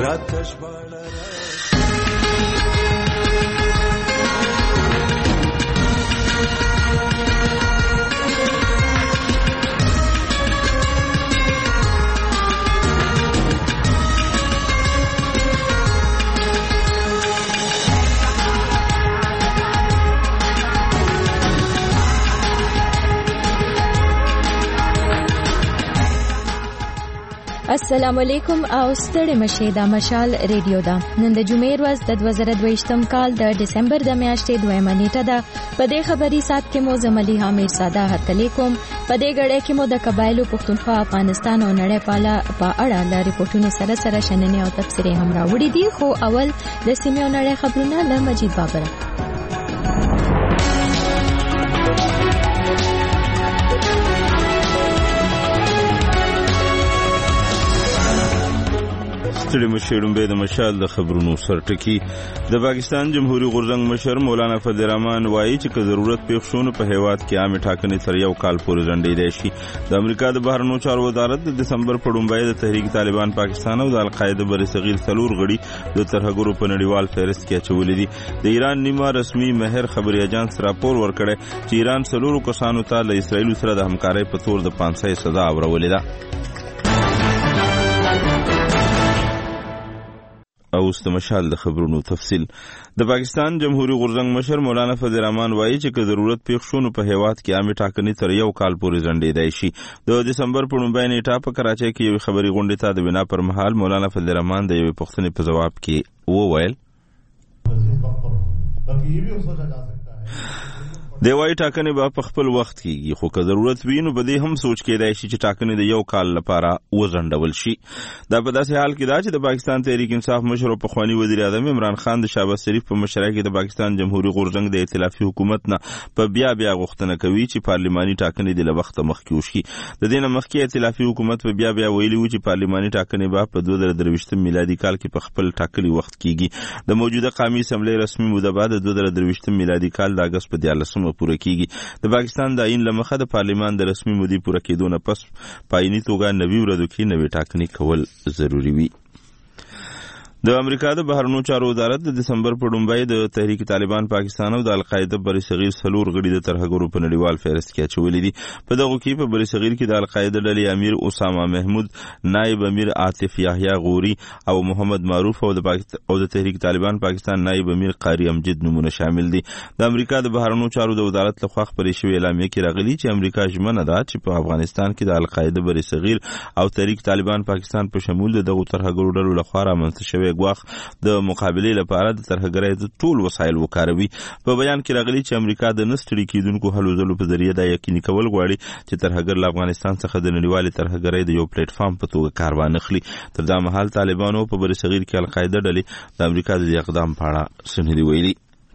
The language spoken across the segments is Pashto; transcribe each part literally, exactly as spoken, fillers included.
راته ژباړه السلام علیکم او ستړي مشه دا مشال ریډیو دا نن د جمعې ورځ د دوه زره دوه کال د دسمبر د میاشتې دویمه نیټه ده. په دې خبري سات کې مو زملي حامد ساده هرکلی کوم. په دې غړې کې مو د قبایلو پښتونخوا افغانستان او نړۍ پاله په اړه د ریپورتونو سره سره شننې او تفسیرې هم راوړي دي. خو اول د سیمې او نړۍ خبرونه له مجید بابر. ستړي مشرون به د مشال د خبرونو سرټکی. د پاکستان جمهوریت غورځنګ مشر مولانا فضل الرحمن وایي چې که ضرورت پیښ شونه په هیواد کې عامه ټاکنې تر یو کال پورې ځنډېدای شي. د امریکا د بهرنیو چارو وزارت د دسمبر په لومړۍ د تحریک طالبان پاکستان او د القاعده برصغیر څلور غړي د ترهګرو په نړیوال فهرست کې اچولي دي. د ایران نیمه رسمي مهر خبري اجانس راپور ورکړی چې ایران څلورو کسانو ته له اسرائیل سره د همکارۍ په تور د پانسۍ سزا اورولې ده. او ست مشال د خبرونو تفصیل. د پاکستان جمهوریت غورځنګ مشر مولانا فضل الرحمن وایي چې که ضرورت پیښ شونه په هیواد کې عامه ټاکنې تر یو کال پورې ځنډېدای شي. د دسمبر په لومړۍ نیټه په کراچۍ کې یو خبري غونډه ته د بنا پر مهال مولانا فضل الرحمن د یو پښتنې په جواب کې وویل د وای ټاکنې به په خپل وخت کېږي، خو که ضرورت وي نو به دې هم سوچ کېدای شي چې ټاکنې د یو کال لپاره وځنډول شي. دا په داسې حال کې ده چې د پاکستان تحریک انصاف مشر او پخوانی وزیر اعظم عمران خان د شهباز شریف په مشرۍ کې د پاکستان جمهوریت غورځنګ د ائتلافي حکومت نه په بیا بیا غوښتنه کوي چې پارلماني ټاکنې د وخت مخکې وشي. د دې نه مخکې ائتلافي حکومت په بیا بیا ویلي و چې پارلماني ټاکنې به په دوه زره درویشتم میلادي کال کې په خپل ټاکلي وخت کېږي. د موجوده قومي اسمبلی رسمي موده بعد د دوه زره درویشتم میلادي کال د اگست په دیارلسمه پوره کیږي. د پاکستان د آئین لمخه د پارلیمان د رسمي مودې پوره کېدو نه پس پایني توګه نوي ورځو کې نوې ټاکنې کول ضروری وي. د امریکا د بهرنیو چارو وزارت د دسمبر په لومړۍ د تحریک طالبان پاکستان او د القاعده برصغیر څلور غړي د ترهګرو په نړیوال فهرست کې اچولي دي. په دغه کې په برصغیر کې د القاعده ډلې امیر اسامه محمود، نائب امیر عاطف یحیی غوري او محمد معروف او د پاکستان او د تحریک طالبان پاکستان نائب امیر قاری امجد نمونه شامل دي. د امریکا د بهرنیو چارو د وزارت لخوا خبرې شوې اعلامیه کې راغلي چې امریکا ژمنه ده چې په افغانستان کې د القاعده برصغیر او تحریک طالبان پاکستان په شمول دغه ترهګرو ډلو لخوا رامنځته شوی ګواښ د مقابلې لپاره د ترهګرۍ د ټول وسایل وکاروي. په بیان کې راغلي چې امریکا د نستړي کېدونکو هلو ځلو په ذریعه دا یقیني کول غواړي چې ترهګر له افغانستان څخه د نړیوالې ترهګرۍ د یو پلیټ فارم په توګه کار وانخلي. تر دا مهال طالبانو په برصغیر کې القاعده ډلې د امریکا د اقدام په اړه څه نه دي ویلي.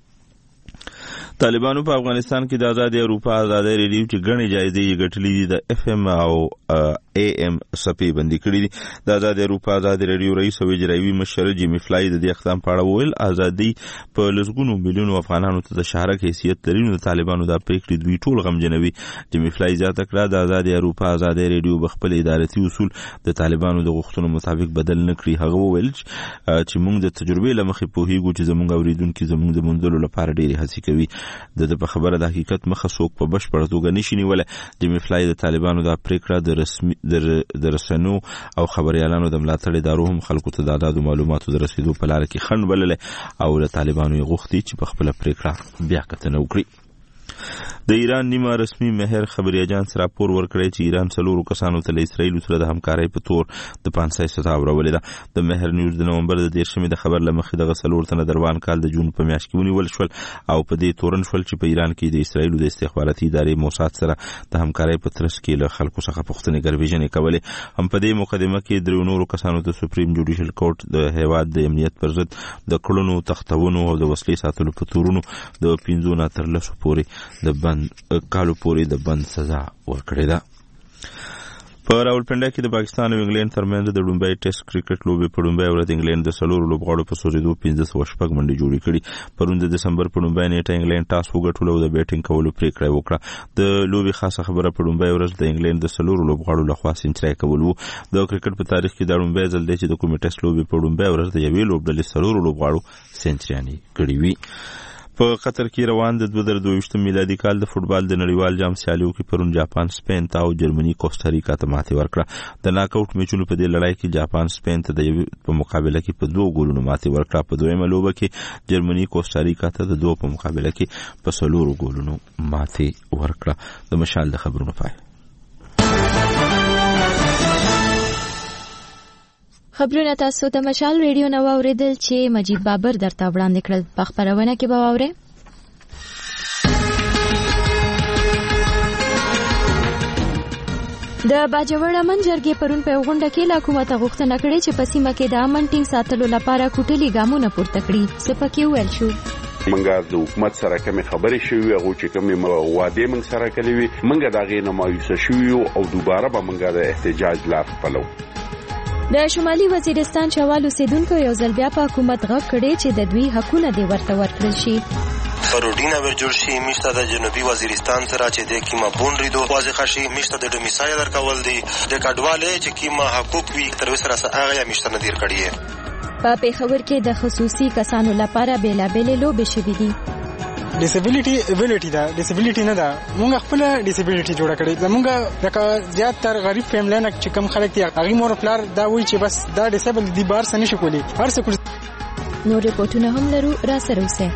طالبانو په افغانستان کې د آزاد اروپا آزاد ریډیو چې ګڼې جایزې یې ګټلې دي د اف ام او ای ام صفحې بندي کړې دي. د آزاد اروپا آزاد ریډیو رئیس او اجرایوي مشر جیمی فلای د دې اقدام په اړه وویل ازادي په لسګونو میلیونو افغانانو ته د شهرک حیثیت لري، نو د طالبانو دا پریکړې دوی ټول غمجنوي. جیمی فلای زیاته کړه د آزاد اروپا آزاد ریډیو بخپل ادارتي اصول د طالبانو د غوښتنو مطابق بدل نه کړي. هغه وویل چې موږ د تجربې له مخې پوهیږو چې زموږ اوریدونکو زموږ د موندلو لپاره ډېرې هڅې کوي. د په خبره د حقیقت مخه څوک په بشپړه توګه نشي نیولی. جیمی فلای د طالبانو دا پریکړه د رسمي د رسنیو او خبريالانو د ملاتړ ادارو هم خلکو ته د عدد معلوماتو د رسیدو په لار کې خنډ بللی او له طالبانو یې غوښتي چې په خپله پریکړه بیا کتنه وکړي. د ایران نیمه رسمي مهر خبري اجانس راپور ورکړی چې ایران څلورو کسانو ته له اسرائیل سره د همکارۍ په تور د پانسۍ سزا اورولې ده. د مهر نیوز د نومبر د دېرشمې د خبر له مخې دغه څلور تنه د روان کال د جون په میاشت کې ونیول شول او په دې تورن شول چې په ایران کې د اسرائیل د استخباراتي ادارې موساد سره د همکارۍ په ترڅ کې له خلکو څخه پوښتنې ګربیژنې کولې. هم په دې مقدمه کې درې نورو کسانو ته سپریم جوډیشل کورټ د هیواد د امنیت پر ضد د کړنو، تختونو او د وسلې ساتلو په تورونو د پنځو نه تر لسو پورې د بند کالو پورې د بند سزا ورکړې ده. په راولپنډه کې د پاکستان او انګلند ترمنځ د لومړي ټیسټ کرکټ لوبې په لومړۍ ورځ انګلند د څلورو لوبغاړو په سوځېدو پنځه سوه شپږ منډې جوړې کړې. پرون د دسمبر په لومړۍ نیټه انګلند ټاس وګټلو او د بیټینګ کولو پریکړه وکړه. د لوبې خاصه خبره په لومړۍ ورځ د انګلند د څلورو لوبغاړو لخوا سنچري کول وو. د کرکټ په تاریخ کې دا لومړی ځل دی چې د کومې ټیسټ لوبې په لومړۍ ورځ د یوې لوبډلې څلورو لوبغاړو سنچریانې کړې وي. په قطر کې روان د دوه زره دوه میلادي کال د فوټبال د نړیوال جام سیالیو کې پرون جاپان سپین ته او جرمني کوسټاریکا ته ماتې ورکړه. د ناک آوټ میچونو په دې لړۍ کې جاپان سپین ته د یو په مقابله کې په دوه ګولونو ماتې ورکړه. په دویمه لوبه کې جرمني کوسټاریکا ته د دوه په مقابله کې په څلورو ګولونو ماتې ورکړه. د مشال د خبرونو پای. خبرونه تاسو د مشال ریډیو نو اوریدل چې مجید بابر درته وړاندې کړل. په خبرونه کې به واورئ د باجوړ امن جرګې پرون په غونډه کې له حکومت غوښتنه کړې چې په سیمه کې د امن ټینګ ساتلو لپاره کوټلي ګامونه پورته کړي. څه پکې ویل شو؟ منګه د حکومت سره کوم خبرې شوې هغه چې کوم وعده من سره کړې وي منګه دا غي نه مایوسه شوې او دوباره به منګه د احتجاج لار خپلو. د شمالي وزیرستان چوال اوسیدونکو یو ځل بیا په حکومت غږ کړی چې د دوی حقونه دې ورته ورکړل شي. پروډینا ورجوړ شي میشته د جنوبي وزیرستان سره چې د کیما بونډري دوه واضح شي میشته د ډومیسایل درکول دي د کډواله چې کیما حقوق وي تر وسره هغه میشته ندیر کړی. په پیښور کې د خصوصي کسانو لپاره بیلابېلې لوبې شوې دي. ډیسابیلیټي ابیلیټي دا ډیسابیلیټي نه ده مونږ خپل ډیسابیلیټي جوړ کړی زمونږ لکه زیات تر غریب فیملی نه چې کم خلک دي هغه مور پلار دا وایي چې بس دا ډیسابل دي بار سن نشي کولی هر څه کولی. نور ریپورتونه هم لرو را سره اوسئ.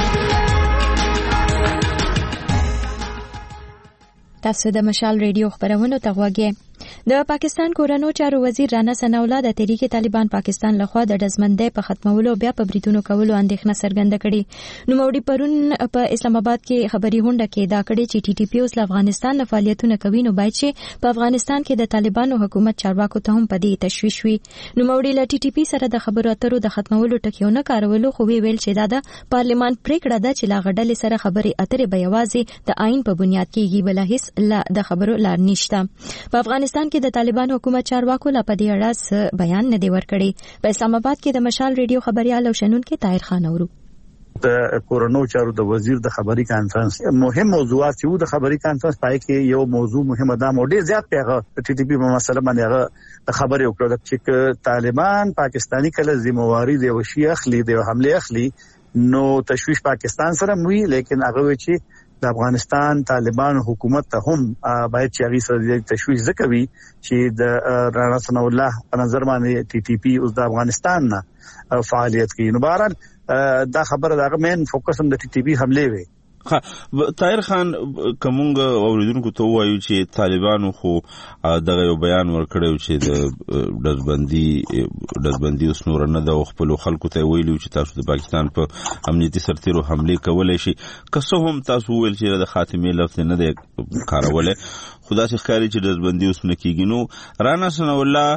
تاسو د مشال ریډیو خبرونو ته غوږی. د پاکستان کورونو چارو وزیر رانا ثناءالله د تحریک طالبان پاکستان لخوا د دزمندۍ په ختمولو بیا په بریټونو کولو اندېښنه څرګنده کړې. نوموړي پرون په اسلام آباد کې خبري غونډه کې دا کړې چې ټي ټي پی اوس افغانستان نه فعالیتونه کوي نو باید چې په افغانستان کې د طالبانو حکومت چارواکو ته هم پدې تشویش وي. نوموړي له ټي ټي پی سره د خبرو اترو د ختمولو ټکیونه کارولو خو ویل چې دا د پارلمان پریکړه ده چې لا غډلې سره خبري اترې به یوازې د آئین په بنیاد کېږي بل هیڅ لا د خبرو لار نشته. په افغانستان کې د طالبان حکومت چارواکو لا په دې اړه بیان نه دی ورکړی. په اسلام آباد کې د مشال ریډیو خبريال او شنونکو طاهر خان اورو. د کورونو چارو د وزیر د خبري کانفرنس مهم موضوعات یو د خبري کانفرنس پای کې یو موضوع مهمه ده مو ډیر زیات پیغه ټي ټي پی په مسله باندې هغه خبري وکړه چې طالبان پاکستانی کله ذمہواری دی وشي اخلي دی حمله اخلي نو تشویش پاکستان سره موي لیکن هغه چې د افغانستان طالبان حکومت ته هم باید چې هغه سره تشویش وکوي چې د رانا ثناءالله په نظر باندې ټي ټي پی اوس د افغانستان نه فعالیت کوي. نو بهرحال دا خبره دا مین فوکس هم د ټي ټي پی حمله وي. طاهر خان کومه اوریدونکو ته وایو چې طالبانو خو دغه یو بیان ورکړیو چې د دزبندي دزبندي اوس نور نه د خپل خلکو ته ویلو چې تاسو د پاکستان په امنیتي سرتیرو حمله کولای شي که څه هم تاسو ویل چې د خاتمه لفظ نه دی کارولای خدا څخه ښکاري چې دزبندي اوس نه کیږي. نو رانا ثناءالله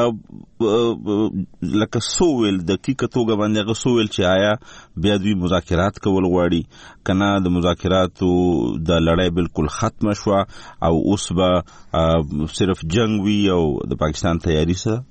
لکه سوول د حقیقتوګه باندې غسوول چې آیا بیا دوی مذاکرات کول غواړي کنه د مذاکراتو د لړۍ بالکل ختم شو او اوس به صرف جنگ وی او د پاکستان تیاری سره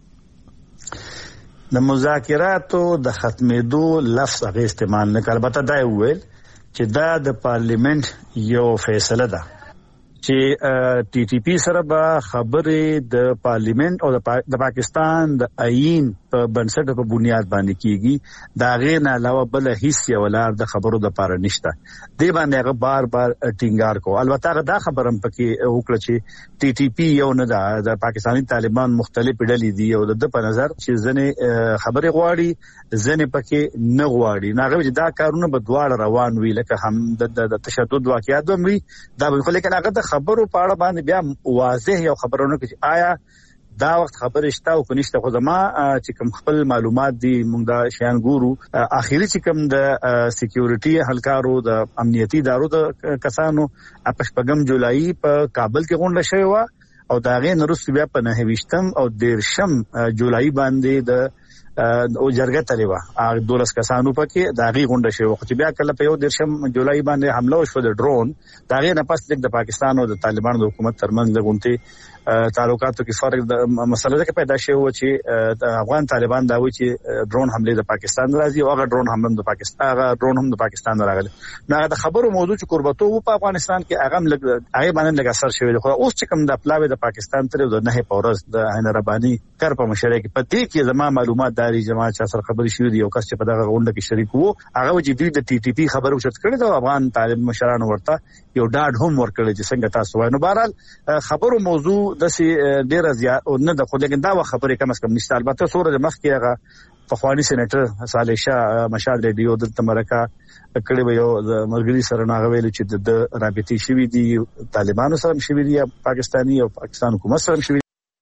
د مذاکراتو د ختمېدو لفظ هغه استعمال نه کړ. البته دا ویل چې دا د پارلیمنت یو فیصله ده چې ټي ټي پی سره به خبرې د پارلیمنت او د پاکستان د آئین په بنسټ په بنیاد باندې کیږي. دا غیر نه علاوه بل هیڅ یو لار د خبرو د پاره نشته. دی باندې هغه بار بار ټینګار کو. البته دا خبرم پکې وکړه چې ټي ټي پی یو نه ده د پاکستاني طالبان مختلف ډلې دي او د په نظر چې ځنه خبرې غواړي ځنه پکې نه غواړي. نه غوښتي دا کارونه به دواړه روان وي لکه هم د تشدد واقعیت هم وي دا به خو لیکن هغه خبرو په اړه باندې بیا واضح یو خبرونه کوي آیا دا وخت خبرې شته او کنيشته خو زما چې کوم خپل معلومات دي موږ دا شیان ګورو اخیری چې کوم د سکیورټي اهلکارو د امنیتي ادارو د کسانو پښپغم جولای په کابل کې غونډه شوې و او دا غي نورس بیا په نه ویشتم او دیرشم جولای باندې د او جرګه تلوا هغه دولس کسانو پکې دا غي غونډه شوی وخت بیا کله په یو دیرشم جولای باندې حمله وشو د ډرون دا غي نه پس د پاکستان او د طالبانو د حکومت ترمنځ لګونتي تعلقاتو کې فرق د مسله کې پیدا شوی و چې د افغان طالبان دا وایي چې ډرون حمله د پاکستان راځي او هغه ډرون حمله د پاکستان هغه ډرون هم د پاکستان راغلی. نو هغه د خبرو موضوع چې قربتو و په افغانستان کې هغه لګ هغه باندې لګ اثر شوی دی. خو اوس چې کوم د پلاوی د پاکستان تر د نه پورز د عین ربانی کار په مشره کې پدې کې زما معلومات داري جماعت چې سره خبري شوې دي او کس چې په دغه غونډه کې شریک وو هغه چې دوی د ټي ټي پی خبرو شت کړی دا افغان طالب مشرانو ورته یو ډاډ هم ورکړي چې څنګه تاسو وایي. نو بهرحال خبرو موضوع د سي ډیر زیات نه د خو لیکن دا خبره کم از کم نشته. البته سورج مخ کې هغه پخوانی سېنیټر صالح شاه مشال ریډیو د تمرکا کړي به یو د مرګري سره ناغویل چې د رابطې شوی دي طالبانو سره شوی دي پاکستاني او پاکستان حکومت سره شوی.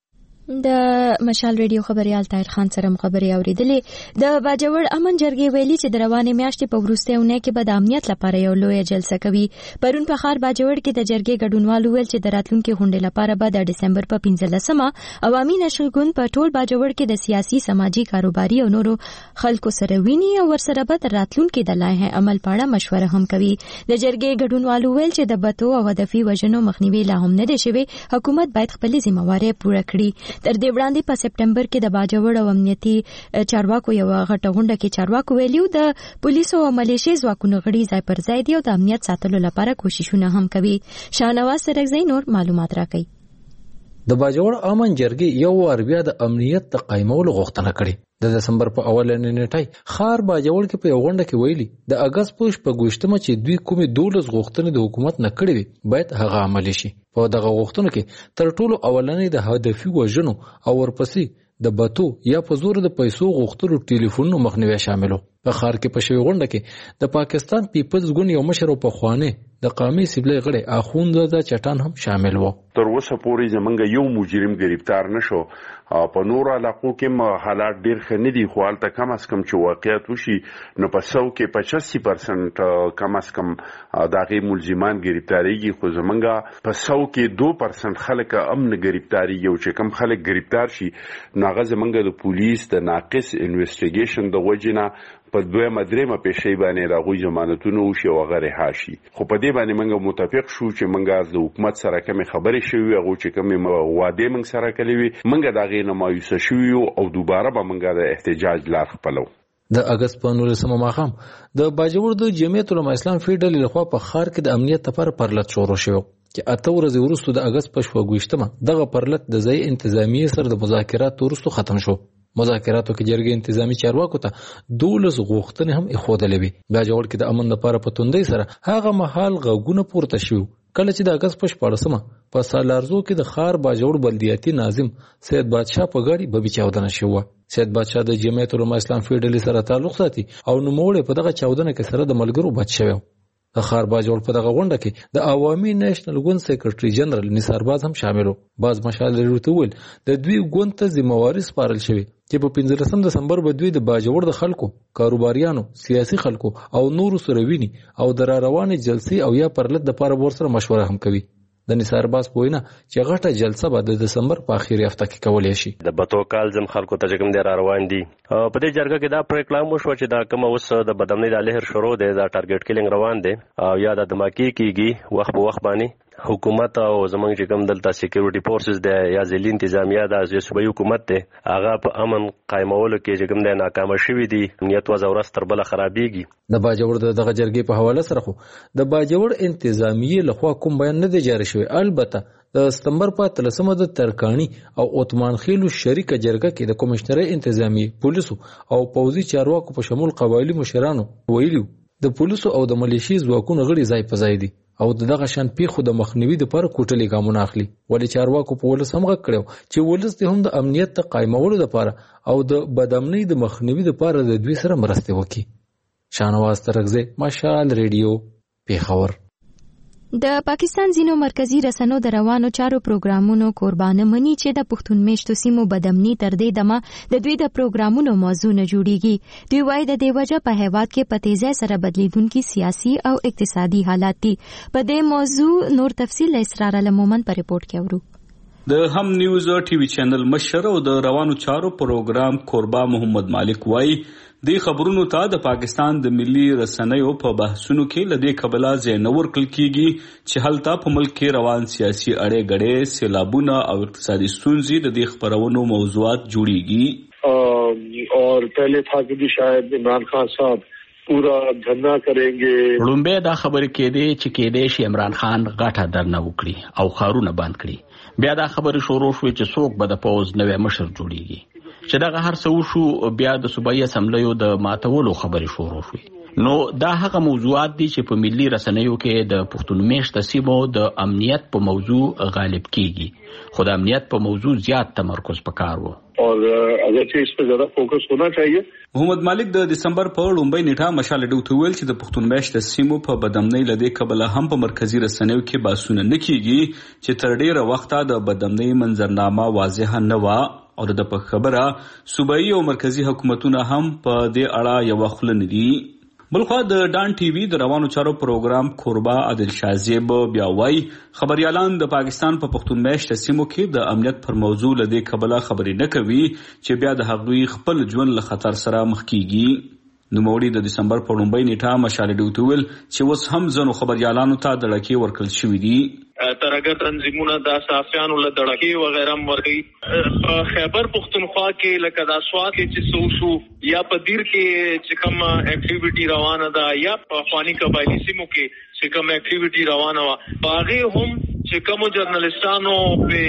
د مشال ریډیو خبريال طاهر خان سره خبري اوریدلې. د باجوړ امن جرګې ویلي چې د روانې میاشتې په وروستیونه کې به د امنیت لپاره یو لوی جلسه کوي. پرون په ښار باجوړ کې د جرګې ګډونوالو ویل چې د راتلونکي غونډې لپاره به د ډسمبر په پنځلسمه عوامي نشرګون په ټول باجوړ کې د سیاسي سماجی کاروباري او نورو خلکو سره ویني او ورسره به د راتلونکي د لایحې عمل په اړه مشوره هم کوي. د جرګې ګډونوالو ویل چې د بتو او هدفي وژنو مخنیوي لا هم نه دی شوی. حکومت باید خپل ذمہواری پوره کړي. تر دې وړاندې په سپټمبر کې د باجوړ او امنیتي چارواکو یو غټه غونډه کې چارواکو ویلو د پولیسو او ملیشي ځواکونو غړي ځای پر ځای دي او د امنیت ساتلو لپاره کوششونه هم کوي. شاهنواز سرکزی نور معلومات راکړي. د باجوړ امن جرګې یو وار بیا د امنیت د قایمولو غوښتنه کړې. د دسمبر په اولنې نیټه خار باجوړ کې په یو غونډه کې ویلي د اگست پوش په ګوشتمه چې دوی کومې دولس غوښتنې د حکومت نه کړې وي باید هغه عملي شي. په دغه غوښتنو کې تر ټولو اولنې د هدفي وژنو او ورپسې د بتو یا په زور د پیسو غوښتلو ټلیفونونو مخنیوي شاملو. په خار کې په شوی غونډه کې د پاکستان پیپلز ګوند یو مشر او په خوانه د قومي سیبلې غړي اخوند د چټان هم شامل وو. تر اوسه پورې زمونږ یو مجرم گرفتار نشو. په نور علاقو کې حالات ډیر ښه نه دي خو هلته کم از کم چې واقعیت وشي نو په سو کې پچاسی پرسنټ کم از کم د هغې ملزمان ګرفتاریږي خو زمونږ په سو کې دو پرسنټ خلک امن ګرفتاریږي او چې کم خلک ګرفتار شي نو هغه زمونږ د پولیس د ناقص انویسټیګیشن د وجې نه په دویمه درېمه پیشۍ باندې د هغوی ضمانتونه وشي او هغه رها شي. خو په دې باندې موږ متفق شو چې موږ د حکومت سره کومې خبرې شوي هغو چې کومې وعدې موږ سره کړې وي موږ د هغې نه مایوسه شوي یو او دوباره به موږ د احتجاج لار خپلو. د اگست په نولسمه ماښام د باجوړ د جمعیت العلماء اسلام فی ډلې لخوا په ښار کې د امنیت لپاره پرلط شروع شوی چې اته ورځې وروسته د اگست په شپږویشتمه دغه پرلط د ځای انتظامیې سره د مذاکراتو وروسته ختم شو. مذاکراتو کې جرګې انتظامی چارواکو ته دولس غوښتنې هم ایښودلې وي. باجوړ کې د امن لپاره په توندۍ سره هغه مهال غږونه پورته شوي کله چې د اگست په شپاړسمه په سالارزو کې د ښار باجوړ بلدیاتي ناظم سید بادشاه په ګاډي ببي چاودنه شوې وه. سید بادشاه د جمعیت العلماء اسلام فی ډلې سره تعلق ساتي او نوموړی په دغه چاودنه کې سره د ملګرو بچ شوی. د ښار باجوړ په دغه غونډه کې د عوامي نېشنل ګوند سیکرټري جنرال نثار باز هم شامل وو. باز مشال لري ته ویل د دوی ګوند ته ذمہواری سپارل شوې چې په پنځلسم دسمبر به دوی د باجوړ د خلکو کاروباریانو سیاسي خلکو او نورو سره ویني او د را روانې جلسې او یا پرلط د پاره ورسره مشوره هم کوي. د نثار باز په وینا چې غټه جلسه به د دسمبر په اخیری هفته کې کولای شي. د بتو کال زم خلکو ته کوم دی را روان دي په دې جرګه کې دا پریکړه مو شو چې دا کوم اوس د بدامنۍ د لهر شروع دی دا ټارګټ کیلینګ روان دی او یا د دماکي کیږي وخت په وخت باندې حکومت او زمونږ چې کوم دلته سکیورټي فورسز دی یا ځلي انتظامیه د صوبایي حکومت دی هغه په امن قایمولو کې چې کوم دی ناکامه شوي دي نیت وځه ورځ تر بله خرابېږي. د باجوړ د دغه جرګې په حواله سره خو د باجوړ انتظامیې لخوا کوم بیان نه دی جاري شوی. البته د ستمبر په اتلسمه د ترکاڼي او عثمان خیلو شریکه جرګه کې د کمشنرۍ انتظامیې پولیسو او پوځي چارواکو په شمول قبایلي مشرانو ویلي د پولیسو او د ملیشي ځواکونو غړي ځای په ځای دي او دغه شان پیښو د مخنیوي لپاره کوټلې ګامونه اخلي. ولې چارواکو په ولس هم غږ کړو چې ولس ته هم د امنیت د قایمولو لپاره او د بدامنۍ د مخنیوي لپاره د دوی سره مرسته وکړي. شاهنواز ترکزی مشال ریډیو پیښور. د پاکستان ځینو مرکزی رسنیو د روانو چارو پروګرامونو قربانه مني چې د پښتون میشتو سیمو بدامنۍ تر دې دمه د دوی د پروګرامونو موضوع نه جوړیږي. دوی وايي د دې وجه په هیواد کې په تیزۍ سره بدلیدونکي سیاسي او اقتصادي حالات دي. په دې موضوع نور تفصیل اسرار المومن په ریپورت کې اورو. د هم نیوز ټي وي چینل مشر او د روانو چارو پروګرام کوربا محمد مالک وایي د خبرونو ته د پاکستان د ملي رسنیو په بحثونو کې لدې کبلا ځای نه ورکړل کیږي چې هلته په ملک کې روان سیاسي اړې غړې سیلابونه او اقتصادي ستونزې د دې خبرونو موضوعات جوړيږي اور پہلے تھا کہ شاید عمران خان صاحب پورا دھرنا کریں گے لومبه دا خبر کې دی چې کې دی چې عمران خان غټه درنه وکړي او خارونه باندې کړي بیا دا خبر شروع شو چې څوک به د پوز نوې مشر جوړيږي چې دا هر څه شو بیا د صوبایي اسمبلیو د ماتولو خبرې شروع شوې نو دا هغه موضوعات دي چې په ملي رسنیو کې د پښتون میشته سیمو د امنیت په موضوع غالب کیږي خو د امنیت په موضوع زیات تمرکز پکار وو اور اگرچہ اس پر زیادہ فوکس ہونا چاہیے. محمد مالک د دسمبر په لومبۍ نیټه مشال ډو ویل چې د پښتون میشته سیمو په بدامنۍ لدې کبله هم په مرکزی رسنیو کې باسونه نه کیږي چې تر ډیره وخته د بدامنۍ منظرنامه واضحه نه و او د په خبره صوبایي او مرکزی حکومتونه هم په دې اړه یو خپل ندي. بلخوا د ډان ټي وي د روانو چارو پروګرام کوربا عادل شازیب بیا وایي خبريالان د پاکستان په پښتون میشته سیمو کې د امنیت پر موضوع لدې کبله خبرې نه کوي چې بیا د هغوی خپل ژوند له خطر سره مخ کیږي. نوموړي د دسمبر په لومبۍ نیټه مشال ډو ویل چې اوس هم ځنو خبريالانو ته د لکې ورکړل شوې دي ترګه تنظیمونه د صحافیانو له دړکې وغیرہ ورګي په خیبر پختونخوا کې لکه د اسوا کې چې سو شو یا په دیر کې چې کوم اکټیویټي روانه ده یا په خواني قبایلی سیمو کې چې کوم اکټیویټي روانه و باغې هم چې کوم جرنالستانو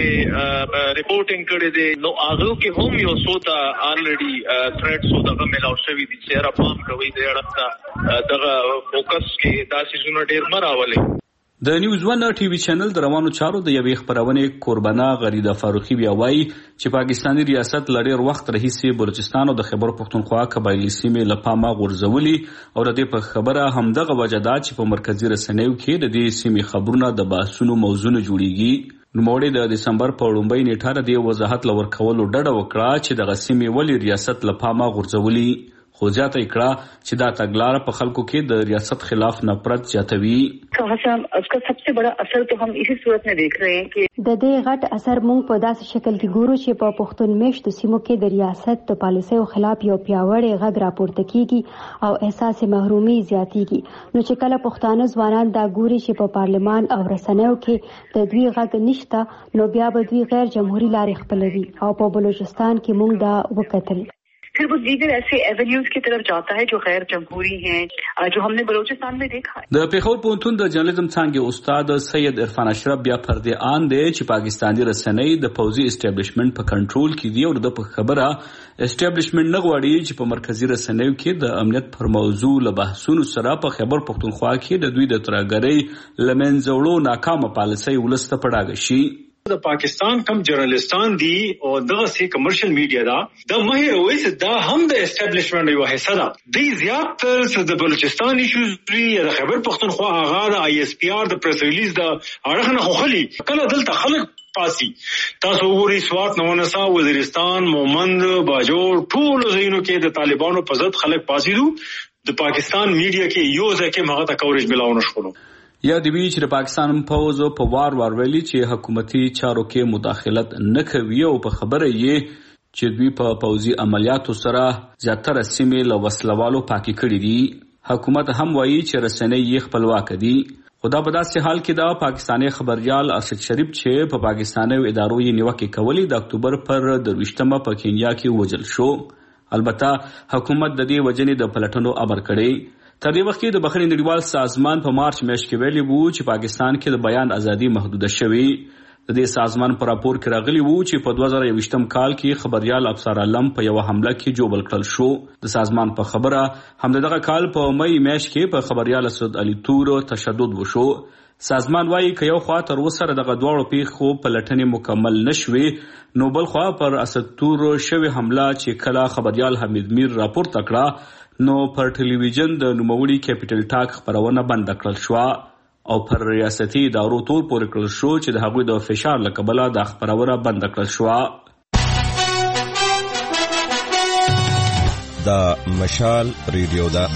په ریپورټینګ کړي دي نو هغه کې هم یو څوتا الریډي تھریټس او دغه ملاو شوی دي چې را پام کوي د اړه دغه فوکس کې تاسو زونه ډیر مراولې. د نیوز ون ټي وي چینل د روانو چارو د یوې خبرونې قربانا غریده فاروقي بیا وایي چې پاکستاني ریاست لړیر وخت رهیسي بلوچستان او د خیبر پختونخوا قبایلی سیمې لپاره غورځولي او د دې په خبره همدغه وجدات چې په مرکزی رسنیو کې د دې سیمې خبرونه د بحثونو موضوع جوړیږي. نوموړي د دسمبر په لومبۍ نیټه د وضاحت لور کولو ډډه وکړه چې دغه سیمې ولې ریاست لپاره غورځولي خو زیاته کړه چې دا تګلار په خلکو کې د ریاست خلاف نفرت زیاتوي. حسن اس کا سب سے بڑا اثر تو ہم اسی صورت میں دیکھ رہے ہیں کہ د دې غټ اثر مونږ په داسې شکل کې ګورو چې په پښتون میشتو سیمو کې د ریاست د پالیسیو خلاف یو پیاوړی غږ راپورته کیږي او احساس محرومي زیاتیږي نو چې کله پښتانه ځوانان دا ګوري چې په پارلمان او رسنیو کې د دوی غږ نشته نو بیا به دوی غیر جمهوریت لارې خپلوي او په بلوچستان کې مونږ دا وکتل پھر وہ دیگر ایسے ایونیوز کی طرف جاتا ہے جو غیر جمہوری ہیں جو ہم نے بلوچستان میں دیکھا ہے. د پیښور پوهنتون د جرنالیزم څانګې استاد سید عرفان اشرف بیا پر دې آن دی چې پاکستاني رسنۍ د پوځي اسټابلیشمنت په کنټرول کې دی او د خبره اسټابلیشمنت نه غواړي چې په مرکزی رسنیو کې د امنیت پر موضوع له بحثونو سره په خیبر پختونخوا کې د دوی د ترګرۍ لمنځوړو ناکامه پالیسۍ ولسته پړاګ شي. د پاکستان کم جرنالستان دي او دغه سي کمرشل میډیا دا د مهر وایي چې دا هم د اسټابلیشمنت یو حصہ ده دی زیات تر د بلوچستان ایشوز دی د خیبر پختونخوا هغه د آی اس پی آر د پریس ریلیز دا اړه نه خوخلي کله دلته خلک پاسي تاسو وګورئ سوات نونسا وزیرستان مومند باجوړ ټول زینو کې د طالبانو په ضد خلک پاسي دي د پاکستان میډیا کې یو ځکه هغه ته کوریج ملاو نشو. یا د وی چې د پاکستان پوز په وار وار ویلي چې حکومتي چارو کې مداخلت نه کوي او په خبره یې چې دوی په پوزي عملیاتو سره زیاتره سیمې له وسلوالو پاکي کړې دي. حکومت هم وایي چې رسنۍ یې خپلواک دي. خدا په داسې حال کې دا پاکستاني خبريال ارشد شریف چې په پاکستاني ادارو یې نیوکه کوي د اکتوبر پر درويشتمه په کینیا کې وجل شو. البته حکومت د دې وجنې د پلټنو امر کړی. تر دې وخت کې د بحرین نړیوال سازمان په مارچ میاشت کې ویلي وو چې پاکستان کې د بیان ازادي محدوده شوې. د دې سازمان پر راپور کې راغلی وو چې په دوه زره یوویشتم کال کې خبريال افسر علم په یو حمله کې جوړ کړل شو. د سازمان په خبره هم دغه کال په مې میاشت کې په خبريال اسد علي تور تشدد وشو. سازمان وايي چې یو خوا تر وسره دغه دوه پیښو په لټنې مکمل نشوي نو بل خوا پر اسد تور شوی حمله چې کله خبريال حمید میر راپور تکړه نو پر ټلویزیون د نوموړي کیپټل ټاک خبرونه بند کړل شو او پر ریاستي ادارو تور پورې کړل شو چې د هغوی د فشار له کبله د خبرونه بند کړل شو. د مشال ریډیو دا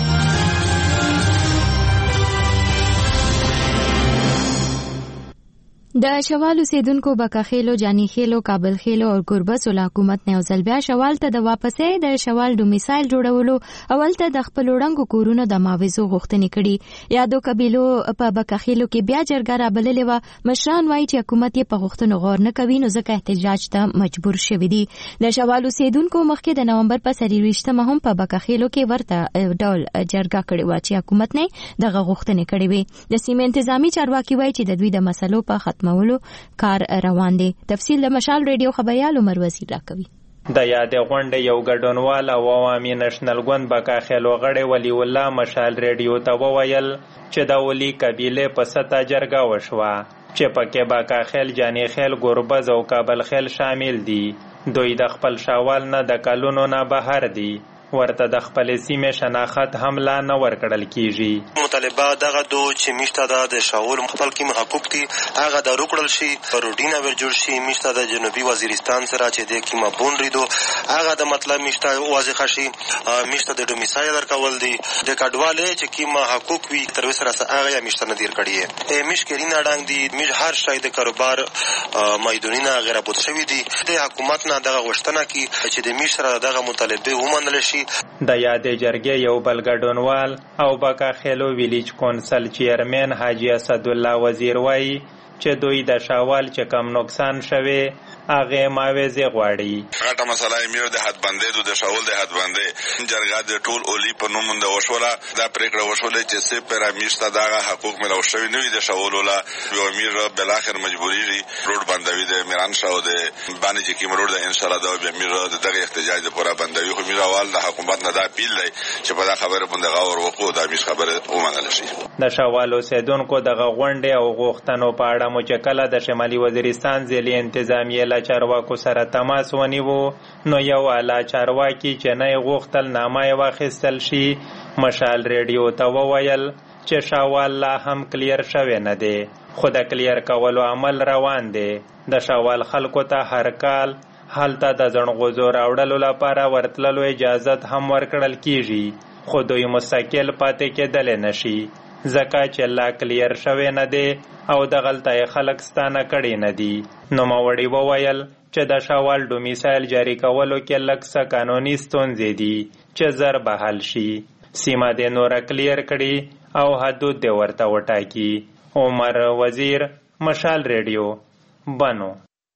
د شوال اوسیدونکو بکاخیلو، جانیخیلو، کابل خیلو او ګربز ول حکومت نه ځل بیا شوال ته د واپسې د شوال ډومیسایل جوړولو اول ته د خپل وړاندو کورونو د ماویزو غوښتنې کړي. یادو قبیلو په بکاخیلو کې بیا جرګه رابللې و. مشران وایي چې حکومت یې په غوښتنو غور نه کوي، نو ځکه احتجاج ته مجبور شوي دي. د شوال اوسیدونکو مخکې د نومبر په څلرویشتمه هم په بکاخیلو کې ورته ډول جرګه کړې و چې حکومت نه دغه غوښتنې کړې وي. د سیمې انتظامی چارواکي وایي چې د دوی د مسلو په مولو کار روان دي. تفصیل د مشال ریډیو خبريال عمر وزیر راکوي. د یادې غونډې یو ګډونوال او عوامي نېشنل ګوند بکاخیلو غړی ولی الله مشال ریډیو ته وویل چې د ولی قبیله په ستا جرګه وشوه چې پکې بکاخیل، جانیخیل، ګربز او کابل خیل شامل دي. دوی د خپل شاوال نه د کلونو نه بهر دي، ورته د خپل سیمې شناخت هم لا نه ورکړل کیږي. مطالبه دغه دو چې میشته ده د شاول خپل کې حقوق دي هغه د روکړل شي، روډینه ور جوړ شي. میشته د جنوبي وزیرستان سره چې د کیما بونډری دو هغه د مطلب میشته واضح شي. میشته د ډومیسایل ورکول دي د کډواله چې کیما حقوق وي تر وسره هغه میشته نه دیر کړي. مشکرین اډنګ دي، میج هر شای د کاروبار مایدونینا غیر ابوت شوی دي. د حکومت نه دغه غوښتنه کی چې د میشته دغه مطالبه ومنل شي. د یادې جرګې یو بل ګډونوال او بکاخیلو ویلیج کونسل چیرمن حاجی اسد الله وزیر وایي چې دوی د شاوال چې کم نقصان شوي هغه ماویزه غواړي. غټه مسله یې میو د حد بندې د شاول د حد بندې جرګه د ټول اولی په نوم د وشوله دا پریکړه وشوله چې سه پر میشته دغه حقوق ملو شوی نوې د شاول ولا یو امیر بل اخر مجبوری روډ بندوي د میران شاو د باندې چې کیم روډ د ان شاء الله د امیر دغه احتجاج د پورا بندوي خو میروال د حکومت نه دا پیل دی چې په دا خبره باندې غور وکړو دا میش خبره ومنل شي. د شاوال اوسیدونکو دغه غونډې او غوښتنو په اړه مو چې کله د شمالي وزیرستان ځلې انتظامیه له چارواکو سره تماس ونیو نو یو اعلی چارواکي چې نه غوښتل نامه یې واخیستل شي. مشال ریډیو ته وویل چې شاوال لا هم کلیر شوی نه دی، خو د کلیر کولو عمل روان دی. د شاوال خلکو ته هر کال هلته د زڼغوزو راوړلو لپاره ورتللو اجازت هم ورکړل کیږي، خو دوی مستقل پاتې کېدلی نشي ځکه چې لا کلیر شوی نه دی او د غلطه خلک ستانه کړي نه دي. نوموړي وویل چې د شاوال ډومیسایل جاری کولو کې لږ څه قانوني ستونزې دي چې زر به حل شي. سیمه د نور کلیر کړي او حدود د ورته وټاکي. عمر وزیر، مشال ریډیو، بنو.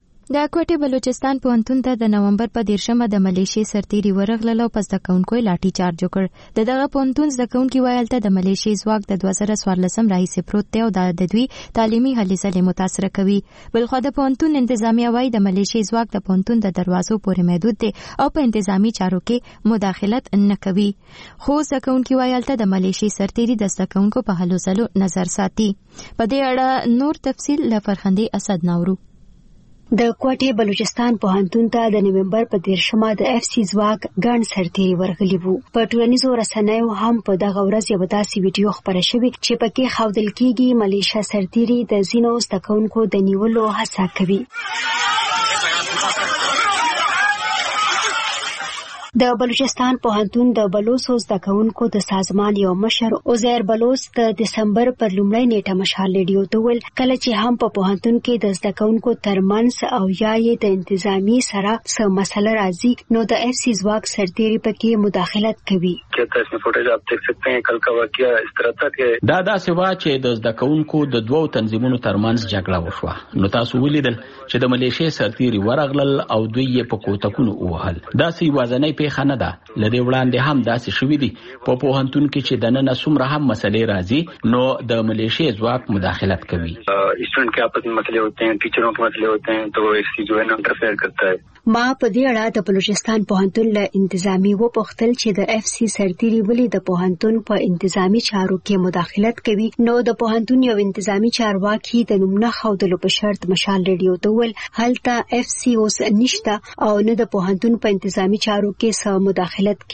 د کوټې بلوچستان پوهنتون ته د نومبر په دیرشمه د ملیشیا سرتیري ورغلل او پس د کونکو لاټي چارج وکړ. د دغه پوهنتون زده کوونکي وایي ته د ملیشیا ځواک د دوه زره څوارلسم راهیسې پروت دی او د دوی تعلیمي هلې ځلې متاثره کوي. بلخوا د پوهنتون انتظامیه وایي د ملیشیا ځواک د پوهنتون د دروازو پورې محدود دی او په انتظامی چارو کې مداخلت نه کوي. خو زده کوونکي وایي ته د ملیشیا سرتیري د زده کوونکو په هلو ځلو نظر ساتي. په دې اړه نور تفصیل له فرخندې اسد ناورو. د کوټې بلوچستان پوهنتون ته د نومبر په دیرشمه د اف سی ځواک ګڼ سرتیري ورغلي وو. په ټولنیزو رسنیو هم په دغه ورځ یو داسې ویډیو خپره شوې چې پکې ښودل کېږي ملیشیا سرتیري د ځینو زده کوونکو د نیولو هڅه کوي. د بلوچستان پوهنتون د بلوڅو زده کوونکو د سازمان یو مشر عزیر بلوڅ د دسمبر پر لومړۍ نیټه مشال ریډیو ته ویل کله چې هم په پوهنتون کې د زده کوونکو ترمنځ او یا یې د انتظامی سره څه مسله راځي نو د اف سی ځواک سرتیري پکې مداخلت کوي. دا داسې وا چې د زده کوونکو د دوو تنظیمونو ترمنځ جګړه وشوه نو تاسو ولیدل چې د ملیشیا سرتیري ورغلل او دوی یې په کوتکونو ووهل. داسې یوازینۍ پیښه نه ده، لدې وړاندې هم داسې شوي دي په پوهنتون کې چې دننه څومره هم مسلې راځي نو د ملیشیا ځواک مداخلت کوي. اسټوډنټ کې आपस में مسئلے ہوتے ہیں، ټیچروں کے مسئلے ہوتے ہیں تو ایک سی جو ہے نا انٹرفیئر کرتا ہے. ما په دې اړه د بلوچستان پوهنتون له انتظامی وپوښتل چې د اف سی سرتیري ولې د پوهنتون په انتظامی چارو کې مداخلت کوي نو د پوهنتون یو انتظامی چارواکي د نوم نه ښودلو په شرط مشال ریډیو ته ویل هلته اف سی اوس نشته او نه د پوهنتون په انتظامی چارو کې څه مداخلت کیږي.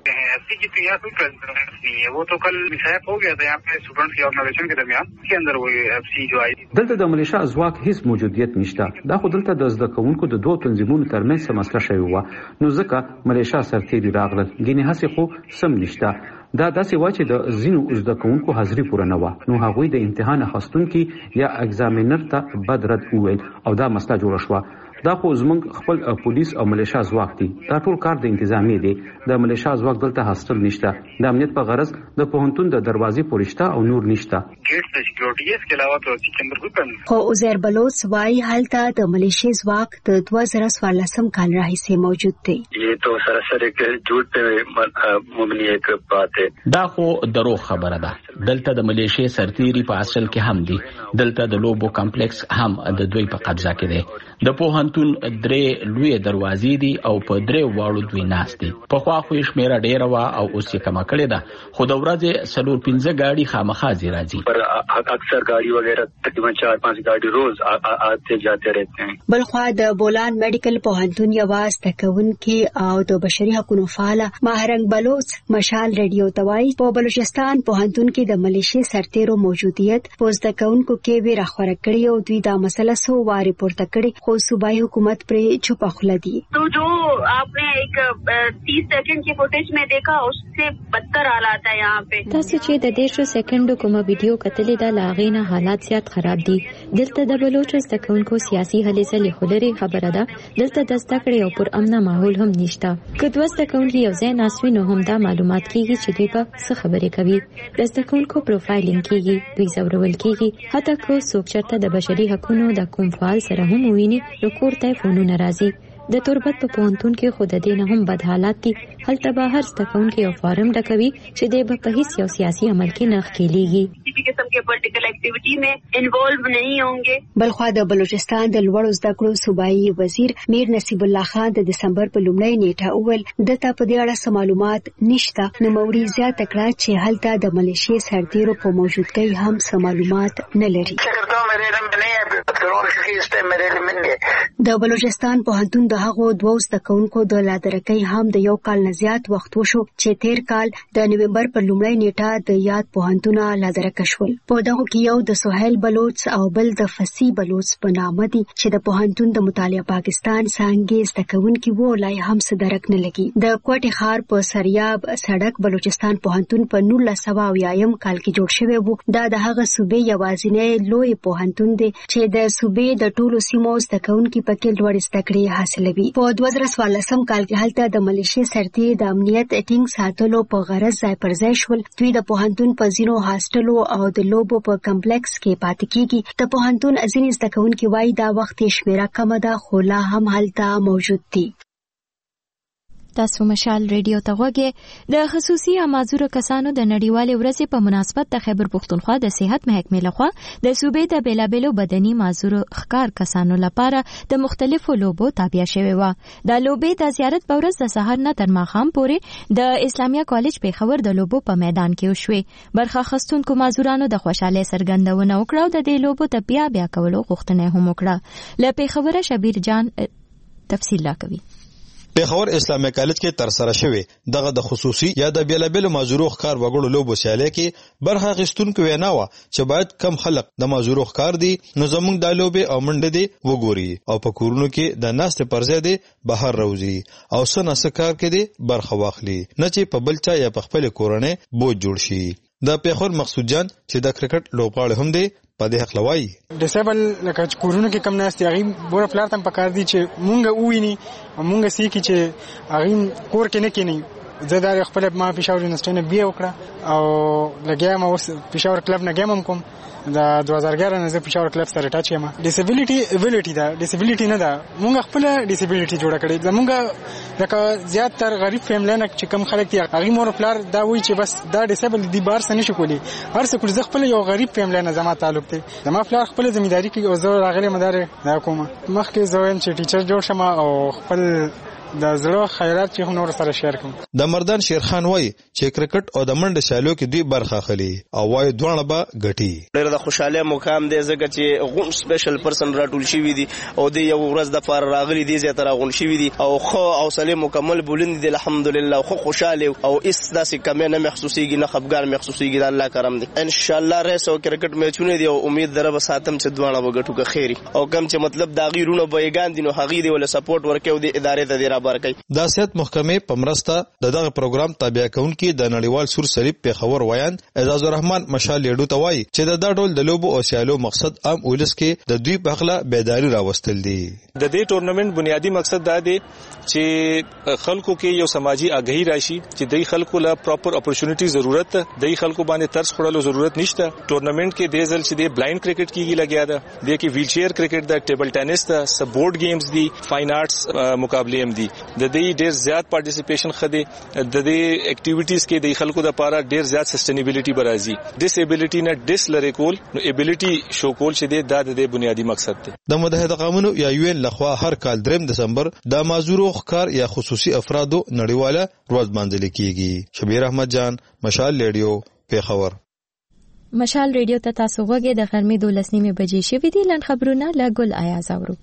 F C की तो यहाँ कोई प्रेसिडेंट नहीं है, वो तो कल मिसहैप हो गया था यहाँ पे स्टूडेंट्स की ऑर्गेनाइजेशन के दरमियान, के अंदर वो एफ सी जो आई. دلته د ملیشا ځواک هیڅ موجودیت نشته. دا خو دلته د زده کوونکو د دوه تنظیمونو ترمنځ مسله شوی و، نو ځکه ملیشا سرتیري راغلل. ګینه هڅه خو سم نشته. دا داسې و چې د ځینو زده کوونکو حاضري پوره نه و، نو هغوی د امتحان اخیستونکي یا اگزامینر ته بد رد وویل او دا مسله جوړه شوه. دا خو زمونږ خپل پولیس او ملیشا ځواک دی. دا ټول کار د انتظامی دی. د ملیشا ځواک دلته هاستل نشته. د امنیت په غرض د پوهنتون د دروازې پورشته او نور نشته. गेट से सिक्योरिटी है, इसके अलावा तो किसी अंदर कोई प्लान नहीं. خو عزیر بلوچ وايي هلته د ملیشي ځواک د دوه زره څوارلسم کال راهیسې موجود دی. یہ تو سراسر ایک جھوٹ پہ مبنی ایک بات ہے. دا خو درو خبره ده. دلته د ملیشي سرتیري په اصل کې هم دي. دلته د لوبو کمپلیکس هم د دوی په قبضه کې دی. د پوهنتون درې لوی دروازې دي او په درې واړو دوی ناست دي. په خوا خو شمیره ډیره وا او اوس یې کمه کړې ده، خو د ورځې څلور پنځه ګاډي خامخا راځي. پر اکثر گاڑی وغیرہ تقریباً چار پانچ گاڑی روز آتے جاتے رہتے ہیں. بلخوا د بولان میډیکل پوهنتون یواز تکونکي او د بشري حقوقو فعال ماهرنګ بلوچ مشال ریډیو توای په بلوچستان پوهنتون کې د ملیشي سرتیرو موجودیت پوز تکونکو کې وی راخوره کړی او دوی دا مسله سو واري پورته کړی، خو صوبایي حکومت پر چوپ خله دي. تو جو آپ نے ایک تیس سیکنڈ کی فوٹیج میں دیکھا اس سے بدتر حالات ہے یہاں پہ. تاسو چې د دیرشو سیکنډو کومه ویډیو کتلې ده لاغې نه حالات زیات خراب دي. دلته د بلوچ زده کوونکو سیاسي هلې ځلې خو لرې خبره ده. دلته د زده کړې او پر امنه ماحول هم نشته. که دوه زده کوونکي یو ځای ناست وي نو هم دا معلومات کېږي چې دوی په څه خبرې کوي. د زده کوونکو پروفایلینګ کېږي، دوی ځورول کېږي. حتی که څوک چېرته د بشري حقونو د کوم فعال سره هم وویني نو کور ته فونونه راځي. د تربت په پوهنتون کې خو د دې نه هم بد حالات دي. هلته به هر زده کوونکی یو فارم ډکوي چې دی به په هیڅ یو سیاسي عمل کې نه ښکېلېږي. کسی قسم کے پولیټیکل ایکټیویټي میں انوالو نہیں ہوں گے. بلخوا د بلوچستان د لوړو زده کړو صوبایي وزیر میر نصیب الله خان د دسمبر په لومړۍ نیټه اول دته په دې اړه څه معلومات نشته، نو موري زیاته کړه چې هلته د ملیشي سرتیرو په موجودګۍ هم څه معلومات نه لري. د بلوچستان پوهنتون د هغو دوو زده کوونکو د لادرکۍ هم د یو کال نه زیات وخت وشو چې تیر کال د نومبر پر لومړۍ نیټه د یاد پوهنتونه لادرکه شول. په دغو کې یو د سهیل بلوچ او بل د فصیح بلوچ په نامه دي چې د پوهنتون د مطالعه پاکستان څانګې زده کوونکي وو، لای هم څه درک نه لګي. د کوټې ښار په سریاب سړک بلوچستان پوهنتون په نولس سوه اویایم کال کې جوړ شوی وو. دا د هغه صوبې یوازینی لوی پوهنتون دی چې د صوبې د ټولو سیمو زده کوونکي پکې لوړې زده کړې حاصلوي. په دوه زره څوارلسم کال کې هلته د ملیشي سرتیري د امنیت ټینګ ساتلو په غرض ځای پر ځای شول. دوی د پوهنتون په ځینو هاسټلو او د لوبو په کمپلیکس کې پاتې کیږي. د پوهنتون ځینې زده کوونکي وایي دا وخت یې شمیره کمه ده، خو لا هم هلته موجود دي. تاسو مشال ریډیو ته غوږی. د خصوصي یا معذور کسانو د نړیوالې ورځې په مناسبت د خیبر پښتونخوا د صحت محکمې لخوا د صوبې د بیلابیلو بدني معذور ښکار کسانو لپاره د مختلفو لوبو تابع شوی و. د لوبې د زیارت په ورځ د سهار نه تر ماښام پورې د اسلامیه کالج پیښور د لوبو په میدان کې وشوې. برخه اخیستونکو معذورانو د خوشحالۍ څرګندونه وکړه او د دې لوبو د بیا بیا کولو غوښتنه هم وکړه. له پیښوره شبیر جان تفصیل راکوي. پیښور اسلامي کالج کې تر سره شوی دغه د خصوصي یا د بیلابل معذورو ښکار وګړو لوبو سیالي کې برخه اخیستونکو وینا و چې باید کم خلک د معذورو ښکار دي نو زموږ د لوبې او منډې دي وګوري او په کورونو کې د ناستې پرځای دي بهر روزي او سن اسکار کې دي برخه واخلي، نه چې په بل چا یا په خپل کورنۍ بوج جوړ شي. د پیښور مقصود جان چې د کرکټ لوبغاړي هم دي په دې حق لوي. ډیسیبل لکه کورونو کې کم ناست هغه بوره پلار تم پکار دي چې مونږ وویني مونږ سې کی چې هغه کور کې نه کینی. زه دا خپل ما پېښور یونیورسيټي نه بیا وکړه او لګیا ما اوس پېښور کلب نه ګیم کوم. دا دوه هزار اګیاره نه زه پېښور کلب سره ټاچ یم. ډیسیبিলিټي ویلیټي دا ډیسیبিলিټي نه ده، مونږ خپل ډیسیبিলিټي جوړه کړې. زمونږ لکه زیات تر غریب فیملی نه چې کم خلک دي هغه مور پلار دا وایي چې بس دا ډیسیبل دي بار څه نشي کولی. هر څه کړ زه خپل یو غریب فیملی نه زما تعلق دی. زما پلار خپل ځمېداري کوي او زه راغلی مدار دا کوم. مخکې زه وایم چې ټیچر جوړ شم او خپل د زړه خیرات چې نور سره شیر کوم. د مردان شیرخان وای چې کرکټ او د منډه سیالو کې دوی برخه اخلي او وای دوه به ګټي. ډېر د خوشاله مقام دی ځکه چې غون سپیشل پرسن راټول شوی دي او د یو ورځ د فار راغلي دي زیات راغون شوی دي او خو او سلیم مکمل بولند دي الحمدلله خو خوشاله او اس داسې کمه نه محسوسيږي نه خفګان محسوسيږي د الله کرم دي. ان شاء الله ریس او کرکټ میچونه دي او امید دره به ساتم چې دوه به ګټو که خیری او کم چې مطلب دا غیرونه بیگان دي نو هغه دی ول سپورټ ورکو د ادارې ته دی را بار کوي. د صحت محکمې پمرسته دغه پروګرام تابع کونکي د نړیوال سور صلیب په خبر وایان اعزاز الرحمن مشال لیډو توای چې د دا ډول د لوبو او سیالو مقصد عام ولس کې د دوی په خلا بیداری راوستل دي. د دې ټورنمنت بنیادی مقصد دا دی چې خلکو کې یو سماجی آگاهی راشي چې د خلکو لا پراپر اپورچونټی ضرورت ده د خلکو باندې ترس خړلو ضرورت نشته. ټورنمنت کې د ځل چې د بلایند کرکټ کېږي لګیا ده د کې ویل چیر کرکټ ده ټیبل ټینس ده سب بورډ گیمز دي فاین آرټس مقابله هم دي د دې ډېر زیات پارټیسیپیشن خدي د دې اکټیویټیز کې د خلکو د لپاره ډېر زیات سسټینیبিলিټي برازي ډیس ایبিলিټي نه ډیس لری کول نو ایبিলিټي شو کول چې د د بنیادی مقصد دی. د متحده قومونو یا یو ان لخوا هر کال دریم دسمبر د معذورو ښکار یا خصوصي افرادو نړیواله ورځ مانځل کیږي. شبیر احمد جان مشال ریډیو پیښور. مشال ریډیو ته تاسو غوږی د غرمې دولس نیمه بجې شوې دي. لن خبرونه له ګل ایاز اورو.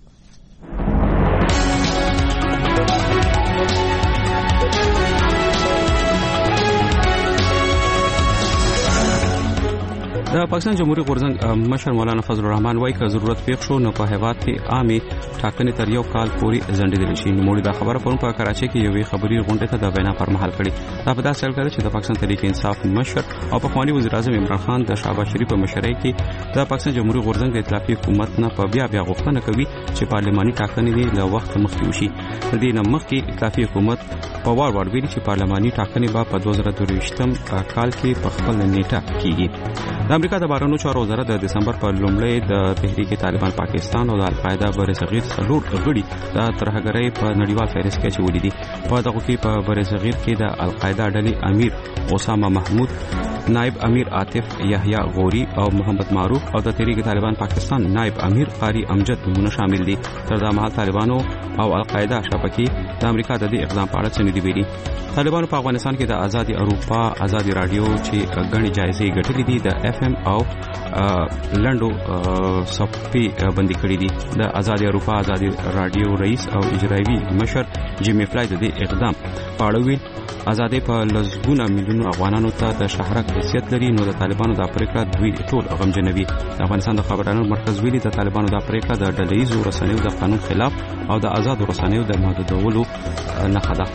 د پاکستان جمهوریت غورځنګ مشر مولانا فضل الرحمن وایي که ضرورت پیښ شو نو په هیواد کې عامه ټاکنې تر یو کال پورې ځنډېدل شي. نو موږ دا خبره پرون په کراچۍ کې یوې خبري غونډې ته د وینا پر مهال کړې. دا په داسې حال کې چې د پاکستان تحریک انصاف مشر او پخوانی وزیر اعظم عمران خان د شهباز شریف په مشرۍ کې د پاکستان جمهوریت غورځنګ د ائتلافي حکومت نه په بیا بیا غوښتنه کوي چې پارلماني ټاکنې له وخت مخکې وشي. د دې نه مخکې ائتلافي حکومت په وار وار ویلي چې پارلماني ټاکنې به په دوه زره دوه کال کې په خپل نیټه کیږي. د امریکا د بهرنیو چارو وزارت د دسمبر په لومړۍ د تحریک طالبان پاکستان او د القاعده برصغیر څلور غړي د ترهګرۍ په نړیوال فهرست کې اچولي دي. په دغه کې په برصغیر کې د القاعده ډلې امیر اسامه محمود، نائب امیر عاطف یحیی غوري او محمد معروف او د تحریک طالبان پاکستان نائب امیر قاری امجد نمونه شامل دي. تر دا مهال طالبانو او القاعده شبکې د امریکا د دې اقدام په اړه څه نه دي ویلي. طالبانو په افغانستان کې د آزادي اروپا آزادي رادیو چې غني جایزې ګټلې دي د اف ام او لندو صفي بندي کړې دي. د آزادي اروپا آزادي رادیو رئیس او اجرایي مشر جیمی فلای د دې اقدام په اړه ویل آزادي په لزګونه میلیونو افغانانو ته د شهرک حیثیت لري. نو د طالبانو د پریکړه دوی ټول غمجنوي. د افغانستان د خبرانو مرکز ویلي د طالبانو د پریکړه د ډلهیزو رسنیو د قانون خلاف او د آزاد رسنیو د محدودولو نه ده.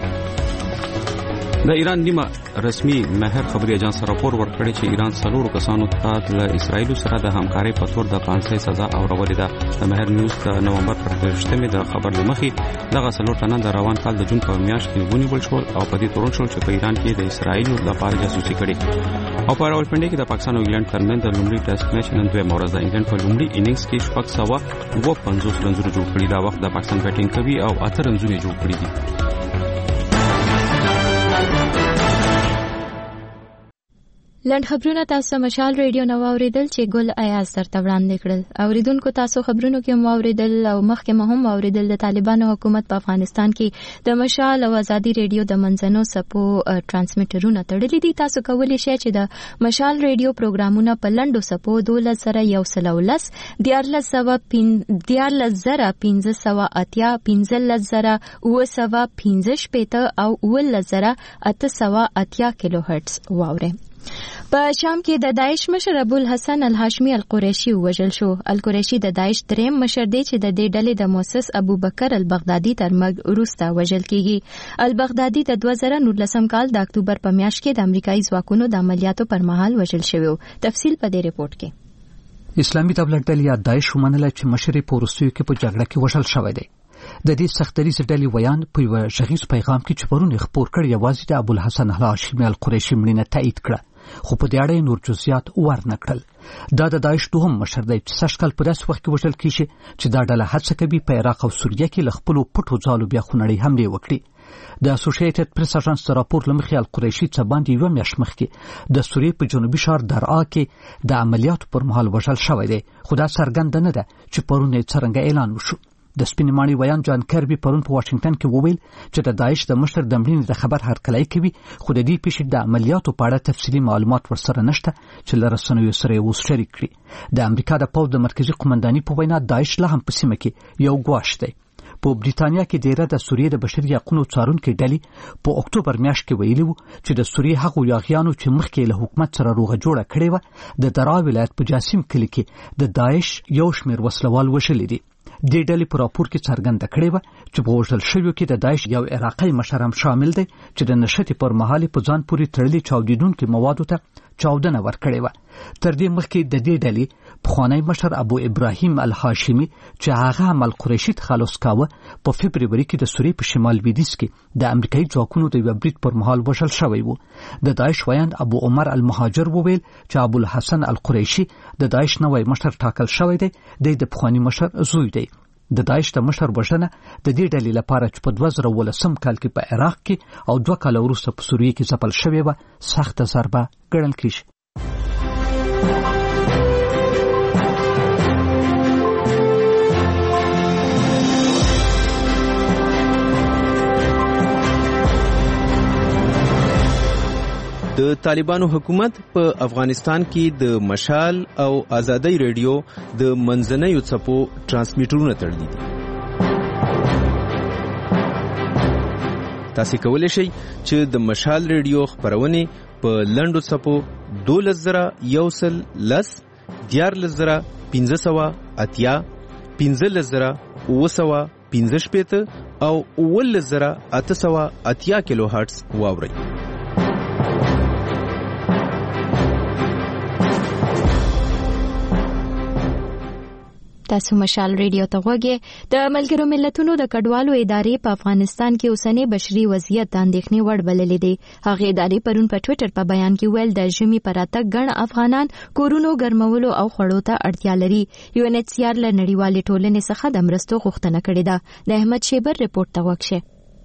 د ایران نیمه رسمي مهر خبري اجانس راپور ورکړی چې ایران څلورو کسانو ته له اسرایل سره د همکارۍ په تور د پانسۍ سزا اورولې ده. د مهر نیوز د نومبر پر دېرشمې د خبر لمخې دغه څلور تنه د روان کال د جون په میاشت کې ونیول شول او په دې تورن شول چې په ایران کې د اسرایل لپاره جاسوسي کړې. او په راولپنډي کې د پاکستان او انګلند ترمنځ د لومړي ټیسټ میچ نن دوه مورز د انګلند په لومړي اننګز کې شپږ سوه اوه پنځوس رنونه جوړ کړي. دا وخت د پاکستان بیټینګ کوي او اته رنونه جوړ کړي دي. لنډ خبرونه تاسو مشال ریډیو نو اوریدل چې ګل ایاز درته وړاندې کړل. اوریدونکو تاسو خبرونو کې مو اوریدل او مخکې مهم اوریدل د طالبانو حکومت په افغانستان کې د مشال او ازادي ریډیو د منځنو سپو ټرانسمیټرونه تړلي دي. تاسو کولی شئ چې د مشال ریډیو پروګرامونه په لنډو سپو دولس سره یو سل ولس دیارلس سوه دیارلس زره پنځه سوه اتیا پنځلس زره اوه سوه پنځه شپېته او اوولس زره اته سوه اتیا کیلو هرتز واورئ. په شام کې د داعش مشر ابو الحسن الهاشمي القریشي وژل شو. القریشي د داعش دریم مشر دی چې د دې ډلې د مؤسس ابو بکر البغدادي تر مرګ وروسته وژل کیږي. البغدادي د دوه زره نولسم کال د اکتوبر په میاشت کې د امریکایي ځواکونو د عملیاتو پر مهال وژل شوی. تفصیل په دې ریپورت کې. اسلامي دولت ډلې یا داعش ومنله چې مشر یې په وروستیو کې په جګړه کې وژل شوی دی. د دې سختریز ډلې ویان په یو شخصي پیغام کې چې پرون خبر کړ یوازې د ابو الحسن الهاشمي القریشي مړینه تایید کړه، خو په دې اړه نور جزئیات ورنکړل. دا د داعش دوهم مشر دی چې سږ کال په داسې وخت کې وژل کیږي چې دا ډله هڅه کوي په عراق او سوریه کې له خپلو پټو ځالو بیا خونړۍ حملې وکړي. د اسوسییټډ پریس اژانس د راپور له مخې القریشي څه باندې یوه میاشت مخکې د سوریې په جنوبي ښار درعا کې د عملیاتو پر مهال وژل شوی دی، خو دا څرګنده نه ده چې پرون یې څرنګه اعلان وشو. د سپینماني ویان جان کربي پرون په واشنگټن کې وویل چې د داعش د مشر د مړینې د خبر هرکلی کوي، خو د دې پیښې د عملیاتو په اړه تفصیلي معلومات ورسره نشته چې له رسنیو سره اوس شریک کړي. د امریکا د پوځ د مرکزی قومنداني په وینا داعش لا هم په سیمه کې یو ګواښ دی. په بریتانیا کې ډیره د سوریې د بشري حقوقو څارونکو ډلې په اکتوبر میاشت کې ویلي وو چې د سوریې هغو یاغیانو چې مخکې له حکومت سره روغه جوړه کړې وه د درا ولایت په جاسم کلي کې د داعش یو شمېر وسلوال وژلي دي. دې ډلې په راپور کې څرګنده کړې وه چې په وژل شویو کې د داعش یو عراقي مشر هم شامل دی چې د نښتې پر مهال په ځان پورې تړلي چاودیدونکو موادو ته چاودنه ورکړې وه. تر دې مخکې د دې ډلې پخوانی مشر ابو ابراهیم الهاشمي چې هغه هم القریشي تخلص کاوه په فبروري کې د سوریې په شمال لویدیځ کې د امریکایي ځواکونو د یوه برید پر مهال وژل شوی و. د داعش ویاند ابو عمر المهاجر وویل چې ابو الحسن القریشي د داعش نوی مشر ټاکل شوی دی، د پخوانی مشر زوی دی. د داعش د مشر وژنه د دې ډلې لپاره چې په دوه زره ولسم کال کې په عراق کې او دوه کاله وروسته په سوریې کې ځپل شوې وه سخته ضربه ګڼل کېږي. د طالبانو حکومت په افغانستان کې د مشال او آزادۍ ریډیو د منځنیو څپو ترانسمیټرونه تړلي دي. تاسو کولی شئ چې د مشال ریډیو خبرونه په لنډو څپو دولس زره یو سل لس دیارلس زره پنځه سوه اتیا پنځلس زره اوه سوه پنځه شپېته او اوولس زره اته سوه اتیا کیلو هرټز واورئ. تاسو مشال ریډیو ته غوږی. د ملګرو ملتونو د کډوالو ادارې په افغانستان کې اوسنی بشري وضعیت د اندېښنې وړ بللی دی. هغه ادارې پرون په ټویټر په بیان کې ویل د ژمي پر راتګ ګڼ افغانان کورونو ګرمولو او خوړو ته اړتیا لري. یو ان ایچ سی آر له نړیوالې ټولنې څخه د مرستو غوښتنه کړې ده. د احمد شیبر رپورټ ته وکشه.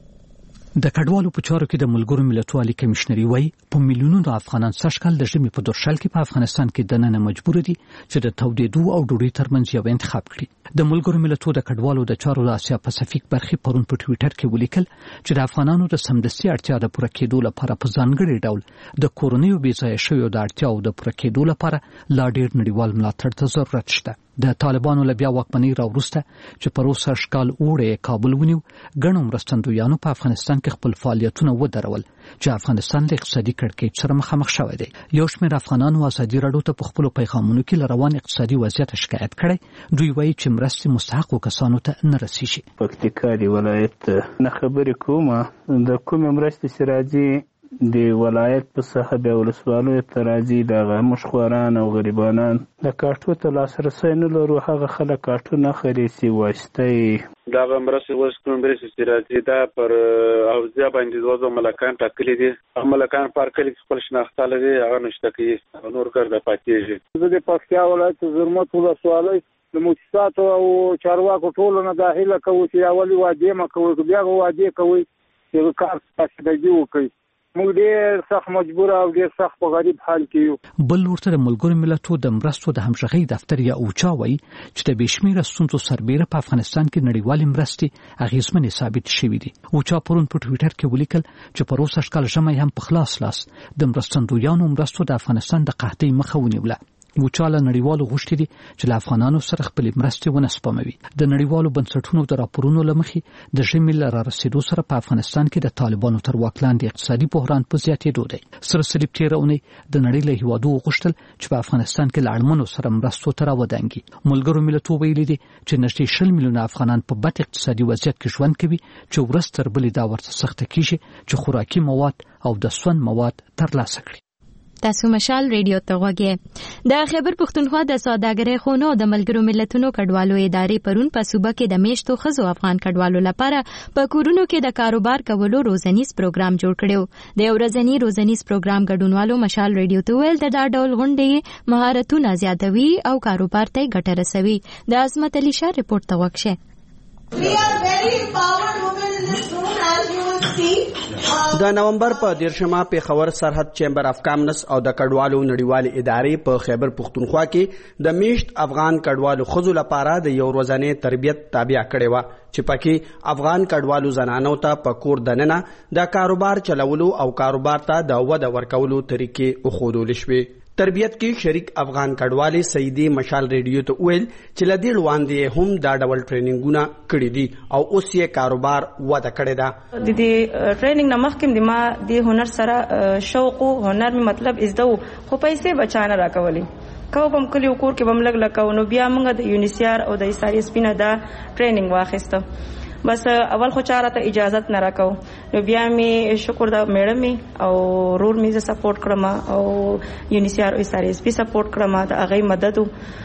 د کډوالو په چارو کې د ملګرو ملتونو عالی کمشنري وایي په میلیونونو افغانان سږکال د ژمي په دورشل کې په افغانستان کې دننه مجبور دي چې د تودېدو او ډوډۍ ترمنځ یو انتخاب کړي. د ملګرو ملتونو د کډوالو د چارو د اسیا پاسفیک برخې پرون په ټویټر کې ولیکل چې د افغانانو د سمدستي اړتیا د پوره کېدو لپاره په ځانګړي ډول د کورونیو بې ځایه شویو د اړتیاو د پوره کېدو لپاره لا ډېر نړیوال ملاتړ ته ضرورت شته. د طالبانو له بیا واکمنۍ راوروسته چې پر اوسه شکال اوړی کابل ونیو، ګڼو مرستندویانو په افغانستان کې خپل فعالیتونه ودرول چې افغانستان له اقتصادي کړکېچ سره مخامخ شوی دی. یو شمېر افغانانو ازادي راډیو ته په خپلو پیغامونو کې له روان اقتصادي وضعیت شکایت کړی. دوی وایي چې مرستې مستحقو کسانو ته نه رسیږي. پکتیکا دی ولایت نه خبرې کومه د کومې مرستې چې راځي د ولایت په څخه بیا ولسوالیو ته راځي دغه مشخوران او غریبانان د کارټو ته لاسرسی نه لرو. هغه خلک کارټو نه خري سي واسطه دغه مرستې اوس کوم مرستې چې راځي دا پر حوزه باندې دوه ملکان ټاکلي دي. ملکان پر کلي خپل شناخته لري، هغه نشته کوي نور کار د پاتېږي. زه د پکتیا ولایت زرمت ولسوالۍ د مؤسساتو او چارواکو ټولو نه دا هیله کوو چې اولي وعدې مه کوئ، بیا وعدې کوئ چې کار پاسدګي وکړئ. موږ ډېر سخت مجبور او ډېر سخت په غریب حال کې یو. بل ورته د ملګرو ملتونو د مرستو د همغږۍ دفتر یا اوچا وایي چې د بې شمېره ستونزو سربیره په افغانستان کې نړیوالې مرستې اغېزمنې ثابت شوي دي. اوچا پرون په ټویټر کې ولیکل چې په اوسه شکال ژمی هم په خلاص لاس د مرستندویانو مرستو د افغانستان د قحطۍ مخه ونیوله. اوچا له نړیوالو غوښتي دي چې له افغانانو سره خپلې مرستې ونه سپموي. د نړیوالو بنسټونو د راپورونو له مخې د ژمي له رارسېدو سره په افغانستان کې د طالبانو تر واک لاندې اقتصادي بحران په زیاتېدو دی. سره صلیب تېره اونۍ د نړۍ له هېوادو وغوښتل چې په افغانستان کې له اړمنو سره مرستو ته راودانګي. ملګرو ملتونو ویلي دي چې نږدې شل میلیونه افغانان په بد اقتصادي وضعیت کې ژوند کوي چې ورځ تر بلې دا ورته سخته کېږي چې خوراکي مواد او د سون مواد ترلاسه کړي. تاسو مشال ریډیو ته غوږی. د خیبر پښتونخوا د سوداګرۍ خونو د ملګرو ملتونو کډوالو ادارې پرون په صوبه کې د میشتو ښځو افغان کډوالو لپاره په کورونو کې د کاروبار کولو روزنیز پروګرام جوړ کړو. د یو ورځني روزنیز پروګرام ګډونوالو مشال ریډیو ته ویل د دا ډول غونډې مهارتونه زیاتوي او کاروبار ته ګټه رسوي. د عظمت علي شاه رپورټ ته وکشه. د نومبر په دیرشمه پیښور سرحد چیمبر اف کامرس او د کډوالو نړیوالې ادارې په خیبر پښتونخوا کې د میشت افغان کډوالو ښځو لپاره د یو ورځنی تربیت تابع کړې وه چې پکې افغان کډوالو زنانو ته په کور دننه د کاروبار چلولو او کاروبار ته د وده ورکولو طریقې وښودل شوې. تربیت کې شریک افغان کډوالې سیدي مشال ریډیو ته ویل چې له دې وړاندې هم دا ډول ټریننګونه کړي دي او اوس یې کاروبار وده کړې ده. د دې ټریننګ نه مخکې د ما د هنر سره شوق او هنر می مطلب از دو خو پیسې بچانه راکولې کو بم کلی کور کې بم لګ لکاو نو بیا موږ د یونیسیار او د ایساری سپینه دا ټریننګ واخیسته. بس اول خو چاره ته اجازت نه راکاو نو بیا می شکر دا میډم او رور می ز سپورټ کړم او یونیسیار او ایساری سپی سپورټ کړم دا هغه مدد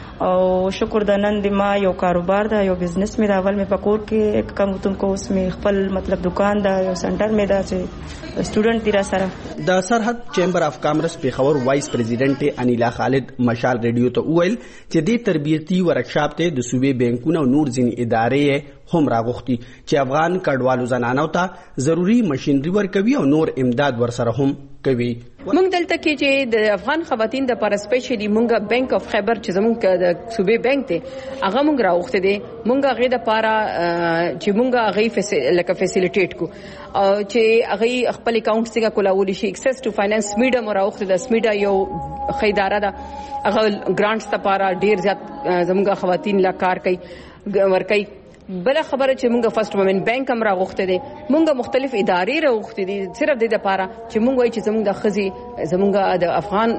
او شکر د نن د ما یو کاروبار دا یو بزنس می دا اول می پکور کې کم تم کو اوس می خپل مطلب دکان دا یو سنټر می دا چې سټوډنټ دی را سره. د سرحد چیمبر اف کامرس پیښور وایس پریزیډنټ انیلا خالد مشال ریډیو ته ویل چې د تربیتی ورکشاپ ته د صوبې بانکونو او نور ځینې ادارې هم راغوښتي چې افغان کډوالو زنانو ته ضروری ماشينري ورکوي او نور امداد ورسره هم کوي. موږ دلته کې چې د افغان خواتین د پر سپیشلی موږ بانک اف خیبر چې زموږ د صوبې بانک ته هغه موږ راوخته دي موږ هغه د پاره چې موږ هغه لکه فیسیلیټیټ کو او چې هغه خپل اکاونټ څنګه کولاول شي اکسس ټو فاینانس میډیا مو راوخته د سمیډا یو خیداره ده هغه ګرانټس ته پاره ډیر زیات زموږ خواتین لا کار کوي ورکي. بل خبره چې مونږ فرست وومن بانک هم راغوښته دي مونږ مختلف ادارې راغوښته دي صرف د لپاره چې مونږ وایي چې زموږ د خزي زموږ د افغان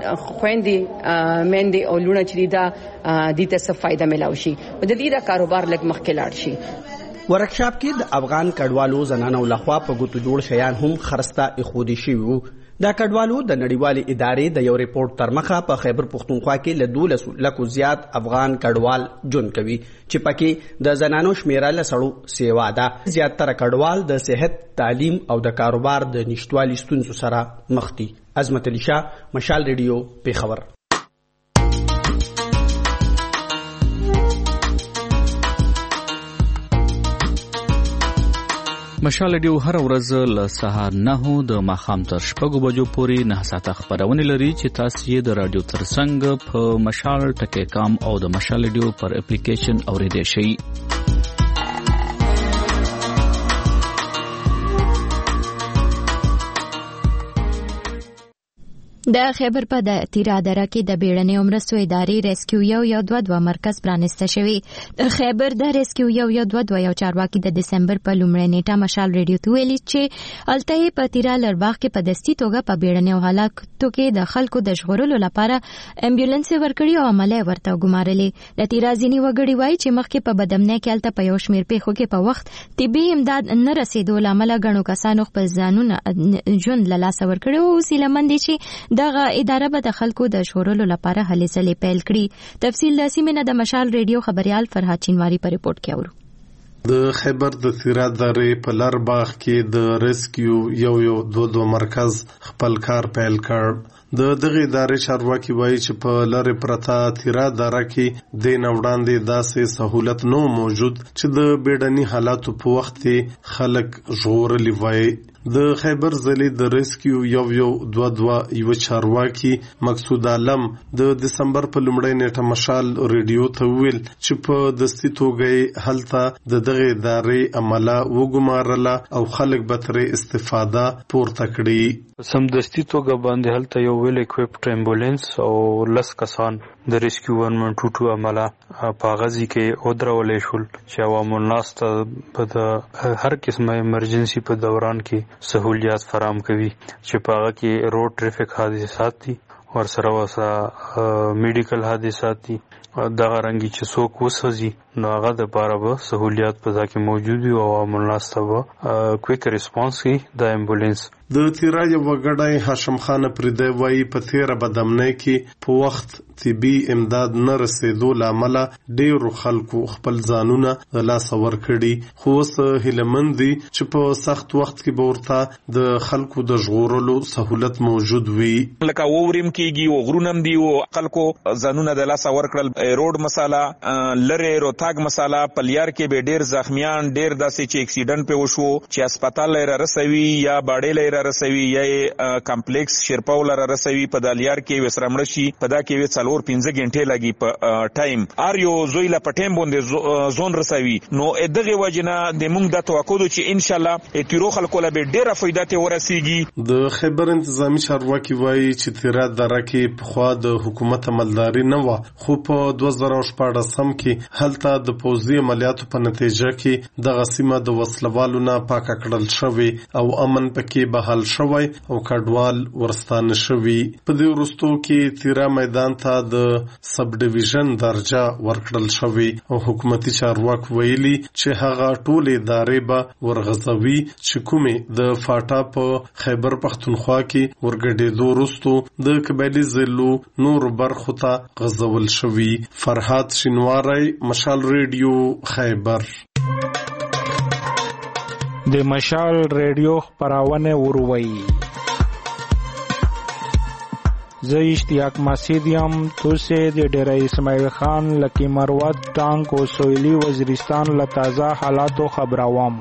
خويندې مېندې او لونه چې دا د ته څه فائدہ ملاوي شي او د دې د کاروبار لګ مخکې لاړ شي. ورکشاپ کې د افغان کډوالو زنانو لخوا په ګوتو جوړ شیان هم خرسته اخودي شي وو. دا کډوالو د نړیوالې ادارې د یو ریپورت تر مخه په خیبر پښتونخوا کې له دولس لکو زیات افغان کډوال ژوند کوي چې پکې د زنانو شمیره له سړو سیوا ده. زیاتره کډوال د صحت تعلیم او د کاروبار د نشټوالي ستونزو سره مخ دي. عظمت علي شاه مشال ریډیو پیښور. مشال ډیو هر ورځ له سهار نه د ماښام تر شپږو بجو پورې نه ساعته خبرونه لري چې تاسو یې د رادیو ترڅنګ په مشال ټکی کام او د مشال ډیو پر اپلیکیشن اوریدئ شئ. د خیبر په د تیرا دره کې د بیړنۍ مرستو ادارې ریسکیو یو یو دوه دوه مرکز پرانسته شوی. د خیبر د ریسکیو یو یو دوه دوه یو چارواکي د دسمبر په لومړۍ نیټه مشال ریډیو ته ویلي چې الته په تیرا لرباغ کې په دستي توګه په بیړنۍ حالاتو کې د خلکو د ژغورلو لپاره امبولانس ورکړي او عمله ورته ګمارلې. د تیرا ځینی وګړي وایي چې مخکې په بدمنۍ کې الته په یو شمیر پیښو کې په وخت طبي امداد نه رسیدو لامل غنو کسانو خپل ځانونه ژوند له لاسه ورکړي او سیلمن دي چې دغه اداره به د خلکو د ژغورلو لپاره هلې ځلې پیل کړي. تفصیل د سیمې د مشال ریډیو خبريال فرهاد چینواری په ریپورت کې اورو. د خیبر د تیرا درې په لر باغ کې د ریسکیو یو یو دوه دوه مرکز خپل کار پیل کړ. د دغه ادارې چارواکي وایي چې په لارې پرتا تیرا دره کې د نوړاندې داسې سہولت نو موجود چې د بیړني حالاتو په وخت خلک ژغورلی وای. د خیبر ضلع د ریسکیو یو یو دوه دوه یو چارواکي مقصود عالم د دسمبر په لومړۍ نیټه مشال ریډیو ته ویل چې په دستي توګه هلته د دغه ادارې عمله وګمارله او خلک به ترې استفاده پورته کړي. سم دستي توګه باندې هلته یو ویل اکوپډ امبولانس او لس کسان د ریسکیو ون ون ټو ټو عمله په غزي کې اودرولې شول چې عوام الناس ته په د هر قسمه ایمرجنسي په دوران کې سہولیات فراهم کوي چې په هغه کې روډ ټریفک حادثات دي ورسره وسه میډیکل حادثات دي دغه رنګي چې څوک وسوځي نو هغه د پاره به سہولیات په ځکه موجود وي او عوام الناس ته کویک ریسپانس کوي د امبولانس. د تیرا یو وګړی هاشم خان پردی وایي په تیره بدامنۍ کې په وخت طبي امداد نه رسیدو لامل ډیرو خلکو خپل ځانونه د لاسه ورکړي، خو اوس هیلهمند دي چې په سخت وخت کې به ورته د خلکو د ژغورلو سهولت موجود وي. لکه وورم کېږي او غرونم دي او خلکو ځانونه د لاسه ورکړل. روډ مساله لرې روتاګ مساله پلیار کې به ډیر زخمیان ډیر داسې چې اکسیډنټ په وشو چې هسپتال لري رسوي یا باډې لري رسوي یا کمپلیکس شیرپاول لري رسوي په دالیار کې وسرمړ شي په دا کې وڅلور پنځه غنټې لګي په ټایم ار یو زوی لا پټیم باندې زون رسوي. نو دغه وجنه د موږ د توقع چې ان شاء الله اتیرو خلکو له ډیره فائدہ ته ورسیږي. د خیبر انتظامی چارواکي وایي چې تیرا دره کې په خوا د حکومت عملداري نه و، خو په دوه زره شپږ سم کې هلته د پوځي عملیاتو په نتیجه کې دغه سیمه د وسلوالو نه پاک کړل شوی او امن پکې بحال شوی او کډوال ورستانه شوی. په دې وروستو کې تیرا میدان ته د سب ډیویژن درجه ورکړل شوی او حکومتي چارواکي ویلي چې هغه ټول ادارې به ورغځوي چې کومې د فاټا په خیبر پختونخوا کې ورګډېدو وروستو د قبایلي ضلعو نور برخو ته غځول شوي. فرهاد شینواری، مشال ریډیو، خیبر. د مشال ریډیو خپرونه وروي. زه اشتیاق مسیدیم توسه د ډیره اسماعیل خان لکی مروت ټانک او سویلی وزیرستان له تازه حالاتو خبروم.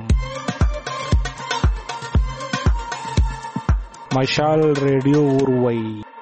مشال ریډیو وروي.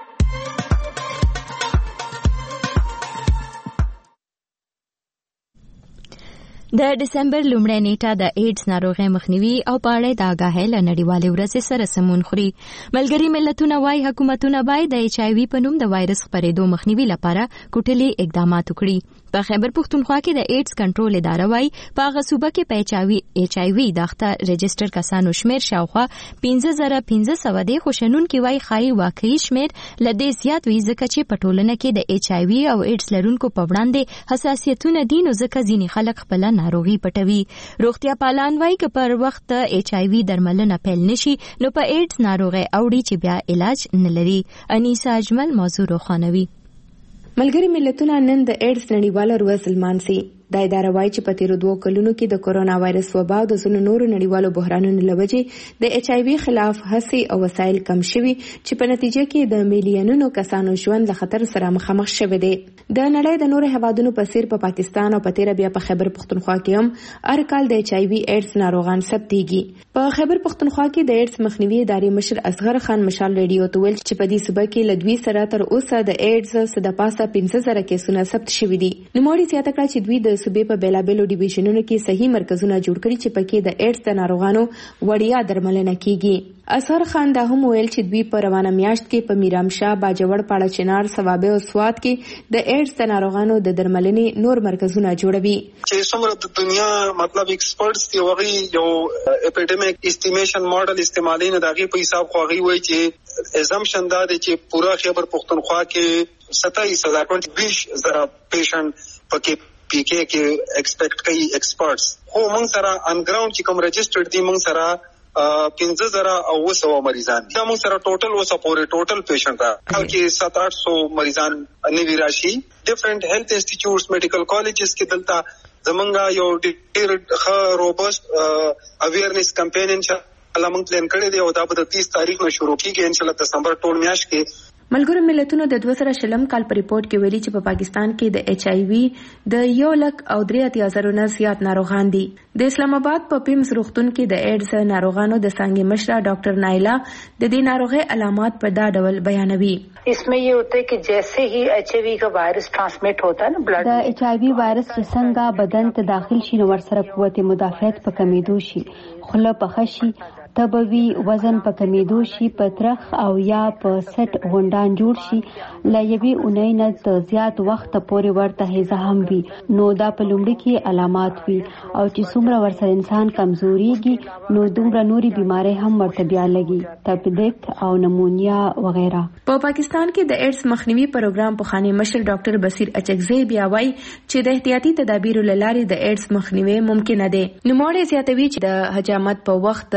د ډسمبر لومړۍ نیټه د ایډز ناروغۍ مخنیوي او پاړې د آګاهۍ له نړیوالې ورځې سره سمون خوري. ملګري ملتونه وايي حکومتونه باید د ایچ آی وي په نوم د وایرس خپرېدو مخنیوي لپاره کوټلي اقدامات وکړي. په خیبر پښتونخوا کې د ایډز کنټرول اداره وايي په هغه صوبه کې په ایچ آی وي دغه رجسټر کسانو شمیر شاوخوا پنځه زره پنځه سوه دی، خو شنونکي وايي ښایي واقعي شمیر له دې زیات وي ځکه چې په ټولنه کې د ایچ آی وي او ایډز لرونکو په وړاندې حساسیتونه دي، نو ځکه ځینې خلک خپله ناروغي پټوي. روغتیا پالان وايي که پر وخت ایچ آی وي درملنه پیل نشي نو په ایډز ناروغي اوړي چې بیا علاج نه لري. انیسا اجمل موضوع روښانوي. ملګري ملتونه نن د ایډز نړیواله ورځ لمانځي. دا اداره وايي چې په تیرو دوو کلونو کې د کورونا وایرس وبا او د ځینو نورو نړیوالو بحرانونو له وجې د ایچ آی وي خلاف هڅې او وسایل کم شوي چې په نتیجه کې د میلیونونو کسانو ژوند له خطر سره مخامخ شوی دی. د نړۍ د نورو هیوادونو په څیر په پاکستان او په تیره بیا په خیبر پښتونخوا کې هم هر کال د ایچ آی وي ایډز ناروغان ثبتېږي. په خیبر پښتونخوا کې د ایډز مخنیوي ادارې مشر اصغر خان مشال ریډیو ته ویل چې په دې صوبه کې له دوی سره تر اوسه د ایډز څخه د پاسه پنځه زره کیسونه ثبت شوي دي. نوموړي زیاته کړه چې دوی د صوبې په بیلابیلو ډیویژنونو کې صحیح مرکزونه جوړ کړي چې پکې د ایډز د ناروغانو وړیا درملنه کیږي. اثر خان دا هم ویل چې دوی په روانه میاشت کې په میرامشاه، باجوړ، پاړه چنار، ثوابه او سوات کې د ایډز د ناروغانو د درملنې نور مرکزونه جوړوي. چې څومره د دنیا مطلب ایکسپرټس دی وغي یو اپیډیمیک استیمیشن ماډل استعمالي نه دغه په حساب خو غي وایي چې ازامپشن دا دی چې پورا خیبر پښتونخوا کې ستایس هزار بیش زره پیشنټ پکې پی کې کې ایکسپیکټ کوي ایکسپرټس. خو موږ سره ان ګراوند چې کوم رجسټرډ دي موږ سره پنځه زره او وسو مریضان دي. موږ سره ټوټل وسو پورې ټوټل پیشنټ دا کې سات آټ سو مریضان نوي راشي. ډیفرنٹ هیلث انسټیټیوټس، میډیکل کالجز کې دلته زمونږ یو ډیر ښه روبست اویرنس کمپین ان شاء الله موږ پلان کړی دی او دا به د تیس تاریخ نه شروع کیږي ان شاء الله دسمبر ټول میاشت کې. ملګرو ملتونو د دوه زره شلم کال په ریپورت کې ویلي چې په پاکستان کې د ایچ آی وي د یو لک او درې اتیا زرو نه زیات ناروغان دي. د اسلام آباد په پیمز روغتون کې د ایډز ناروغانو د څانګې مشره ډاکټر نایلا د دې ناروغي علامات په دا ډول بیانوي. इसमें ये होता है कि जैसे ही एच आई वी का वायरस ट्रांसमिट होता है ना blood د ایچ آی وي وایرس چې څنګه بدن ته داخل شي نو ورسره قوت مدافعت په کمیدو شي، خوله پخه شي، تبوي وزن په کمیدو شي، په ترخ او یا په سټ غونډان جوړ شي، لایوي اونۍ نه ته زیات وخت پورې ورته هیزه هم وي. نو دا په لومړي کې علامات وي او چې څومره ورسره انسان کمزوريږي نو دومره نوري بيمارۍ هم ورته بیا لګي، تپدیک او نمونیا وغیرہ. په پاکستان کې د ایډز مخنیوي پروګرام په خاني مشر ډاکټر بصیر اچکزی بیا وایي چې د احتیاطي تدابیرو لارې د ایډز مخنیوي ممکن دی. نو موري زیاتوي چې د حجامت په وخت پاک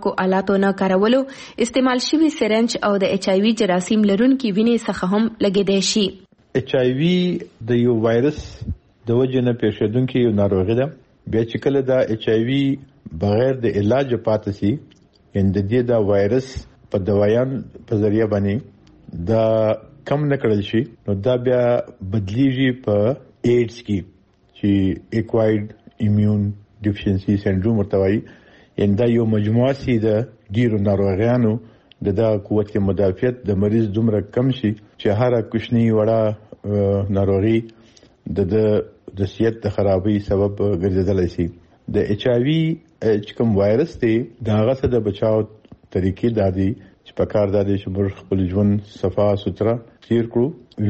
ناپاکو آلاتو نه کارولو، استعمال شوي سرنج او د ایچ آی وي جراثیم لرونکي وینې څخه هم لګیدای شي. ایچ آی وي د یو وایرس د وجې نه پیښیدونکې یو ناروغي ده. بیا چې کله دا ایچ آی وي بغیر د علاج پاتې شي، ان د دې دا وایرس په دوايان په ذریعہ باندې دا کم نه کړل شي، نو دا بیا بدلیږي په ایډز کې چې ایکوایرډ ایمیون ډیفیشنسي سنډروم ورته وایي. ان دا یو مجموعه سي د ډیرو ناروغیانو د دا قوت مدافعت د مریض دومره کم شي چې هر کوچنی وړه ناروغي د د صحت د خرابۍ سبب ګرځیدلی شي. د ایچ آی وي چې کوم وایرس دی دا هغه څه د بچاو طریقې دا دي چې په کار دا دي چې موږ خپل ژوند صفا سوتره تیر کړو.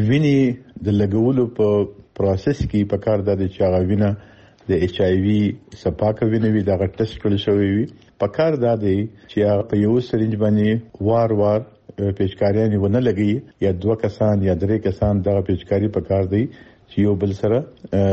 وینې د لګولو په پروسس کې په کار دا دي چې هغه وینه د ایچ آی وي سپاکه وینه وي، دا ټیسټ کړل شوی وي. په کار دا دی چې هغه په یو سرنج باندې وار وار پیچکاریان ونه لګي، یا دوه کسان یا درې کسان دا پیچکاری په کار دی چې یو بل سره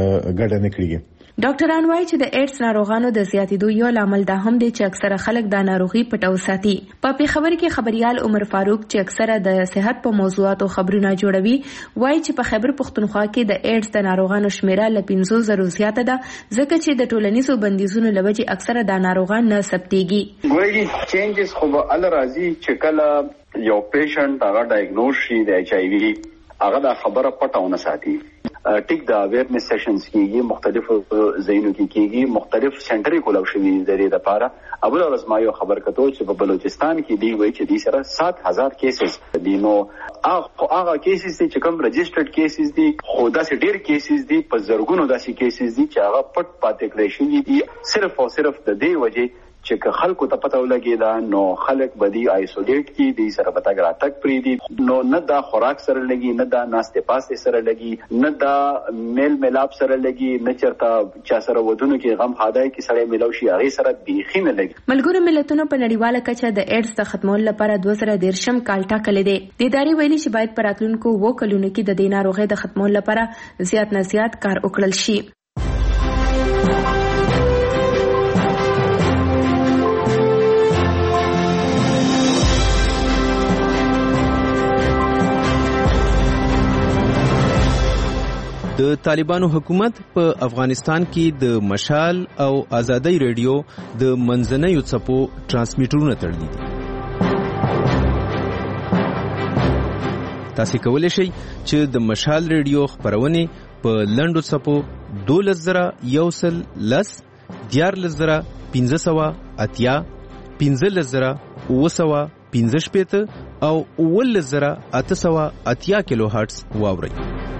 ګډه نه کړي. ډاکټران وایي چې د ایډز ناروغانو د زیاتېدو یو لامل دا هم دی چې اکثره خلک دا ناروغي پټو ساتي. په پیښور کې خبريال عمر فاروق چې اکثره د صحت په موضوعاتو خبرونه جوړوي وایي چې په خیبر پختونخوا کې د ایډز د ناروغانو شمیره له پنځو زرو زیاته ده، ځکه چې د ټولنیزو بندیزونو له وجې اکثره دا ناروغان نه ثبتېږي. ګوري چینجز خو به ال راځي چې کله یو پیشنټ هغه ډایګنوز شي د ایچ آی وي، هغه دا خبره پټاونه ساتي. ټیک دا اویرنس سیشنز کیږي، مختلف ځایونو کې کیږي، مختلف سنټرې کولاو شوي د دې لپاره. اول ورځ ما یو خبر کتو چې په بلوچستان کې دی وایي چې د سره سات هزار کیسز دي. نو هغه هغه کیسز چې کوم رجسټرډ کیسز دي، خو داسې ډېر کیسز دي، په زرګونو داسې کیسز دي چې هغه پټ پاتې کړی شوي دي، صرف او صرف د دې وجې چې که خلکو ته پته ولګي دا نو خلک به دی آیسولیټ کی دی سره پتا ګرا تک پری دی. نو نه دا خوراک سره لګي، نه دا ناشته پاسته سره لګي، نه دا میل ملاب سره لګي، نه چرته چا سره ودونو کې غم خادای کې سره ملو شي هغه سره بیخي نه لګي. ملګرو ملتونو په نړیواله کچه د ایډز د ختمولو لپاره دوه زره دیرشم کال ټاکلی دی. د ادارې ویلي چې باید په راتلونکو اوو کلونو کې د دې ناروغۍ د ختمولو لپاره زیات نه زیات کار وکړل شي. د طالبانو حکومت په افغانستان کې د مشال او ازادۍ ریډیو د منځنیو څپو ترانسمیټرونه تړلي دي. تاسو کولی شئ چې د مشال ریډیو خبرونه په لنډو څپو دولس زره یو سل لس، دیارلس زره پنځه سوه اتیا، پنځلس زره اوه سوه پنځه شپېته او اوولس زره اته سوه اتیا کیلو هرټز واورئ.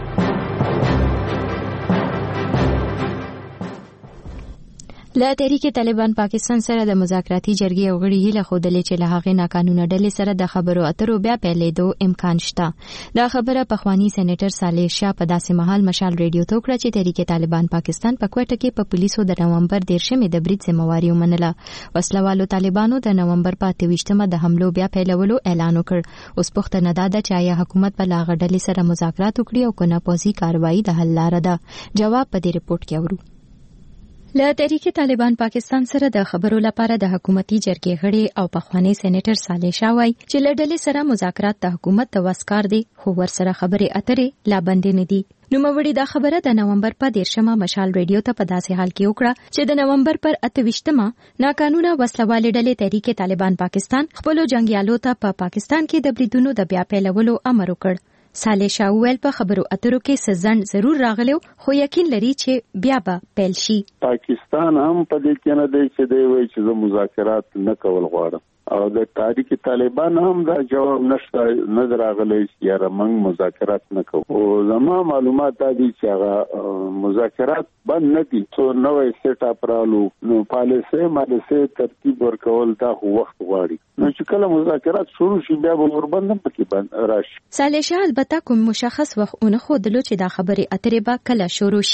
له تحریک طالبان پاکستان سره د مذاکراتي جرګې او غړي هیله خوده چې له هغې ناقانونه ډلې سره د خبرو اترو بیا پیلېدو امکان شته. دا خبره پخوانی سېنیټر صالح شاه په داسې مهال مشال ریډیو ته وکړه چې تحریک طالبان پاکستان په کوټه کې په پولیسو د نومبر دیرشمې د برید ذمہواري ومنله. وسلوالو طالبانو د نومبر په اته ویشتمه د حملو بیا پیلولو اعلان وکړ. اوس پوښتنه دا ده چې آیا حکومت به له هغه ډلې سره مذاکرات وکړي او که نه پوځي کاروایي د حل لاره ده؟ جواب په دې رپورټ کې اورو. له تحریک طالبان پاکستان سره د خبرو لپاره د حکومتي جرګې غړي او پخوانی سېنیټر صالح شاه وایي چې له ډلې سره مذاکرات د حکومت د وس کار دی، خو ورسره خبرې اترې لا بندې نه دي. نوموړي دا خبره د نومبر په دیرشمه مشال ریډیو ته په داسې حال کې وکړه چې د نومبر پر اته ویشتمه ناقانونه وسلوالې ډلې تحریک طالبان پاکستان خپلو جنګیالو ته په پاکستان کې د بریدونو د بیا پیلولو امر وکړ. صالح شاه ویل په خبرو اترو کې سزن ضرور راغلو، خو یقین لري چې بیا به پیل شي. پاکستان هم په دې کې نه دی چې دی وایي چې زه مذاکرات نه کول غواړم، او د تحریک طالبان هم دا جواب نشته نه راغلی چې یاره موږ مذاکرات نه کوو. او زما معلومات دا دي چې هغه مذاکرات بند نه دي، څو نوی سیټ اپ رالو، نو پالیسۍ مالیسۍ ترتیب ورکول دا خو وخت غواړي. نو چې کله مذاکرات شروع شي بیا به وربند هم پکې بند راشي. صالح شاه البته کوم مشخص وخت ونه ښودلو چې دا خبرې اترې به کله شروع شي.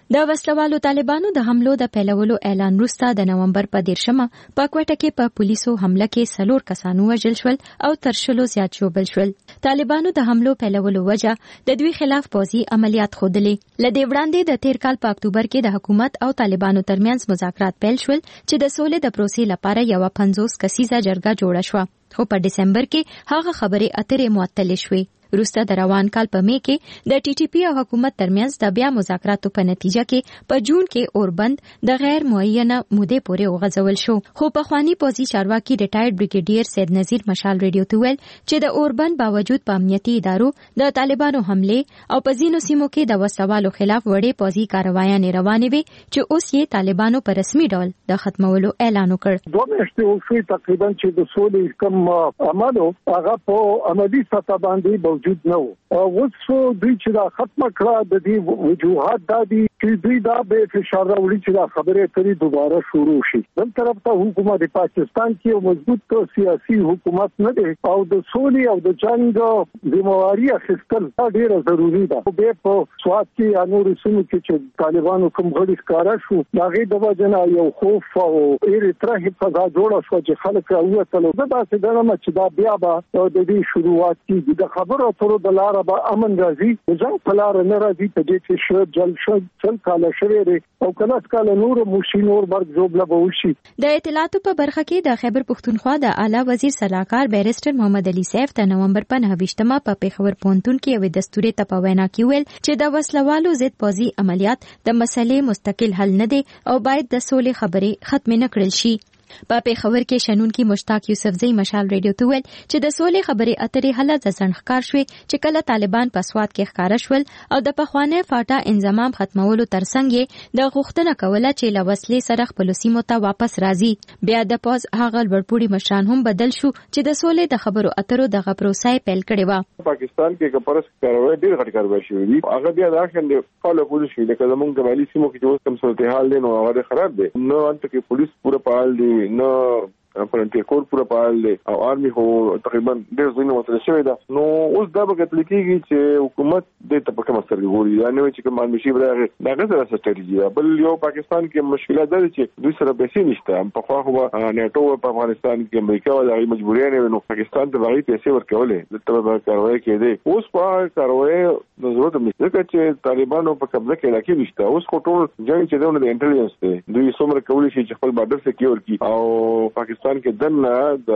د وسلوالو طالبانو د حملو د پیلولو اعلان وروسته د نومبر په دیرشمه په کوټه کې په پولیسو حمله کې څلور کسان وژل شول او تر شلو زیات ژوبل شول. طالبانو د حملو پیلولو وجه د دوی خلاف پوځي عملیات ښودلې. له دې وړاندې د تیر کال په اکتوبر کې د حکومت او طالبانو ترمنځ مذاکرات پیل شول چې د سولې د پروسې لپاره یوه پنځوس کسیزه جرګه جوړه شوه، خو په دسمبر کې هغه خبرې اترې معطلې شوې. وروسته د روان کال په می کې د ټي ټي پی او حکومت ترمنځ د بیا مذاکراتو په نتیجه کې په جون کې اوربند د غیر معینه مودې پورې وغځول شو، خو پخوانی پوځي چارواکي ریټایرډ بریګیډیر سید نذیر مشال ریډیو ته ویل چې د اوربند باوجود په امنیتي ادارو د طالبانو حمله او په ځینو سیمو کې د وسوالو خلاف وړې پوځي کاروایانې روانې وي چې اوس یې طالبانو په رسمي ډول د ختمولو اعلان وکړ. دوه میاشتې وشوې تقریبا چې د سولې کوم عملو هغه په عملي سطح باندې موجود نه و. اوس دوی چې دا ختمه کړه د دې وجوهات دا دي چې دوی دا به فشار راوړي چې دا خبرې اترې دوباره شروع شي. بل طرف ته حکومت پاکستان کې یو مضبوط سیاسي حکومت نه دی او د سولې او د جنگ ذمہواری اخیستل ډیره ضروری ده. به په سواد کې یا نور سیمو کې چې طالبانو کوم غړي ښکارا شو هغه د وجنه یو خوف او ایرتره فضا جوړه شو چې خلک راووتل. دا څه دغه چې دا بیا به د دې شروعات کې د خبرو اترو د لاره به امن راځي، د جنگ په لاره نه راځي. په دې کې شر جل شل چل کاله شوی دی او کله کله نور مشي نور برګ جوړ به وشي. د اطلاعاتو په برخه کې د خیبر پښتونخوا د اعلی وزیر صلاحکار بیرسټر محمد علي سیف د نومبر په نهه ویشتمه په پیښور پوهنتون کې یوې دستوري ته په وینا کې ویل چې د وسلوالو ضد پوځي عملیات د مسلې مستقل حل نه دي او باید د سولې خبرې ختم نه کړل شي. په پیښور کې شنونکي مشتاق یوسفزئی مشال ریډیو ته ویل چې د سولې خبرې اترې حل د ځنډ شوې چې کله طالبان په سواد کې ښکارا شول او د پخوانی فاټا انضمام ختمولو ترڅنګ یې د غوښتنه کوله چې له وسلې سره خپل سیمو ته واپس راځي. بیا د پوز هغه لوړپوړي مشران هم بدل شو چې د سولې د خبرو اترو د غپروسای پیل کړي و. پاکستان کې کپرس کاروي ډېر غټ کاروي شوې دي، هغه بیا راځي د فالو کولی شي لکه زمونږ د مالي سیمو کې چې کوم صورتحال دی نو هغه خراب دی، نو انت کې پولیس پوره فعال دي، نو پرنټي کور پوره فعال دي او آرمي هو تقریبا ډېر ځینې وسله شوې ده. نو اوس دا به کتل کېږي چې حکومت د ته په کومه سترګې ګوري، یا نه چې کوم مشي برغه دا غزه ستراتیژي. بل یو پاکستان کې مشکلات ده چې دوی سره پیسې نشته، په خوا خو نیټو په افغانستان کې امریکا ولې مجبورې نه نو پاکستان ته باندې پیسې ورکولې د تبع کاروي کې دي. اوس په کاروي د ضرورت مې چې طالبانو په قبضه کې راکې نشته. اوس خو ټول جنگ چې دونه د انټيليجنس دی دوی څومره کولی شي چې خپل بارډر سکیور کړي او پاکستان کې دنه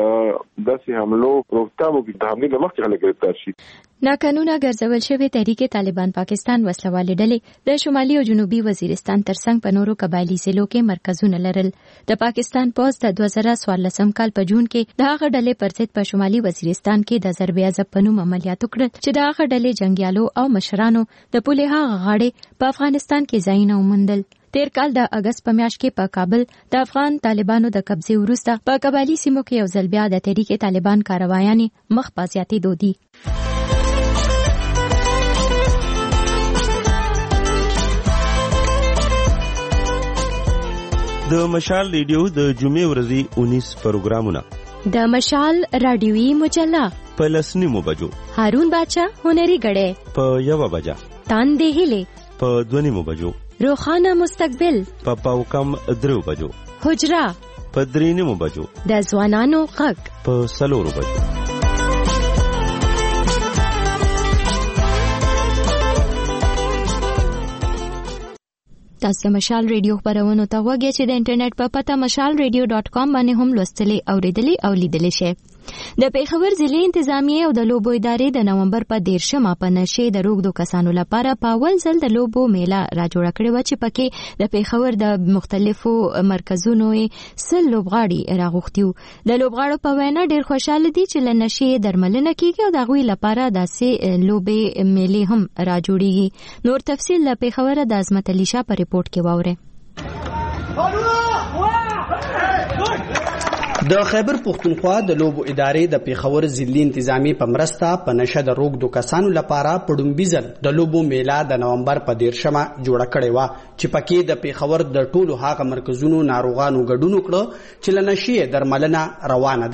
د داسې حملو روکتابو کې د حملې لمخې خلک گرفتار شي. ناقانونه ګرځول شوی تحریک طالبان پاکستان وسلوالې ډلې د شمالي او جنوبي وزیرستان ترڅنګ په نورو قبایلی ضلعو کې مرکزونه لرل. د پاکستان پوځ د دوه زره څوارلسم کال په جون کې د هغه ډلې پر ضد په شمالي وزیرستان کې د ضرب عضب په نوم عملیات وکړل چې د هغه ډلې جنگیالو او مشرانو د پولې هغه غاړې په افغانستان کې ځایونه وموندل. تیر کال د اگست په میاشت کې په کابل د افغان طالبانو د قبضې وروسته په قبایلی سیمو کې یو ځل بیا د تحریک طالبان کاروایانې مخ په زیاتېدو دي. د مشال ریډیو د جمعې ورځې اونیس پروګرامونه د مشال رادیوي مجله په لسنیمو بجو، هارون باچا هنري غړې په یوه بجه، تاندې هلې په دونیمو بجو، روخانه مستقبل په پاو کم درو بجو، حجرا په درینیمو بجو، د ځوانانو غږ په سلورو بجو. تاسو مشال ریډیو خبرونه ته وګورئ چې د انټرنیټ په پته مشال ریډیو ډاٹ کام باندې هم لوستلی او ریډلی او لیدلی شئ. د پیښور ضلع انتظامیه او د لوبو ادارې د نومبر په دیرشمه په نشې د روغدو کسانو لپاره په اول ځل د لوبو میله را جوړه کړې وه چې پکې د پیښور د مختلفو مرکزونو یې سل لوبغاړي راغوښتي وو. د لوبغاړو په وینا ډېر خوشحاله دي چې له نشې درملنه کېږي او د هغوی لپاره داسې لوبې میلې هم را جوړېږي. نور تفصیل له پیښوره د عظمت علي شاه په ریپورټ کې واورئ. د خیبر پښتونخوا د لوبو ادارې د پیښور ضلعي انتظامی په مرسته په نشه د روغدو کسانو لپاره په ډومبي ځل د لوبو میله د نومبر په دیرشمه جوړه کړې وه چې پکې د پیښور د ټولو هغه مرکزونو ناروغانو ګډون وکړه چې له نشې درملنه روانه ده.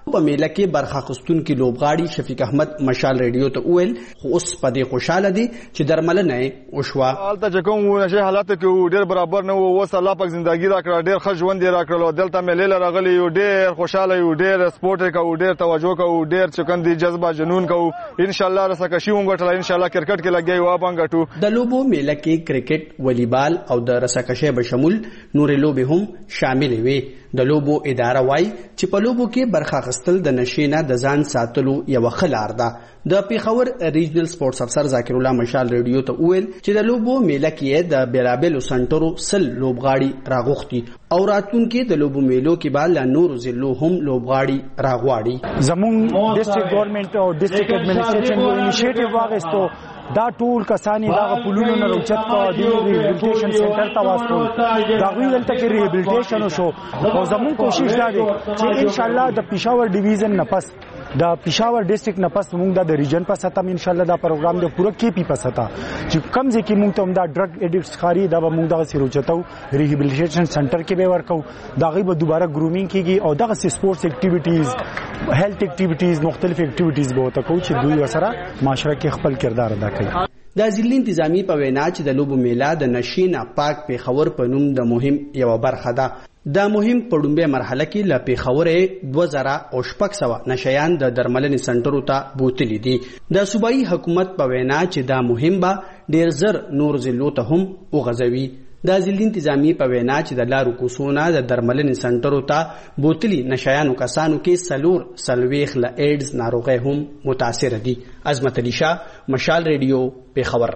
په میله کې برخه اخیستونکي لوبغاړي شفیق احمد مشال ریډیو ته وویل خو اوس په دې خوشاله دي چې درملنه یې وشوه. هلته چې کوم نشي حالات کې ډېر برابر نه وو، اوس الله پاک زندګي راکړه، ډېر ښه ژوند یې راکړلو. دلته مې لیله راغلی یو، ډېر خوشاله یو، ډېر سپورټ یې کوو، ډېر توجه کوو، ډېر چې کوم دي جذبه جنون کوو. انشاءالله رسکشي وګټله، انشاءالله کرکټ کې لګیا یو ابان ګټو. د لوبو میله کې کرکټ، والیبال او د رسکشي به شمول نورې لوبې هم شامل وي. د لوبو اداره وایي چې په لوبو کې برخه اخیستل د نشې نه د ځان ساتلو یوه ښه لار ده. د پیښور ریجنل سپورټس افسر ذاکر الله مشال ریډیو ته وویل چې د لوبو میله کې د بیلابیلو سنټرو سل لوبغاړي راغوښتي او راتلونکي د لوبو میلو کې به له نورو ضلعو هم لوبغاړي راغواړي. زموږ ډسټرکټ ګورنمنت او ډسټرکټ اډمنسټریشن یو انیشیټیو واغستو، دا ټول کسانی دا پولونو نه روچت کو دی ریهابلیټیشن سنټر ته واسطو، دا غوی دلته کې ریهابلیټیشن وشو. او زموږ کوشش دا دی چې ان شاء الله د پېښور ډیویژن نه پس د پېښور ډیسټریکټ نه پس موږ د ریجن په سطح ان شاء الله دا پروګرام د پوره کې پی په سطح چې کم ځکه موږ ته دا ډرګ ایډکټس خاري دا به موږ دغه سروچتو ریهابلیټیشن سنټر کې به ورکو، دا غي به دوباره ګرومینګ کیږي او دغه سپورتس اکټیویټیز، هیلث اکټیویټیز، مختلف اکټیویټیز به وته کو چې دوی وسره معاشره کې خپل کردار ادا کوي. د ضلع انتظامی په وینا چې د لوبو میله د نشې نه پاک پیښور په نوم د مهم یوه برخه ده. دا مهم په ډومبه مرحله کې له پیښور دوه زره او شپږ سوه نشیان د درملنې سنټرو ته بوتلي دي. د صوبایي حکومت په وینا چې دا مهم به ډیر زر نور ضلعو ته هم وغځوي. د ضلع انتظامی په وینا چې د لارو کوڅونه د درملنې سنټرو ته بوتلي نشیانو کسانو کې سلور څلوېښت له ایډز ناروغۍ هم متاثره دي. عظمت علي شاه، مشال ریډیو، پیښور.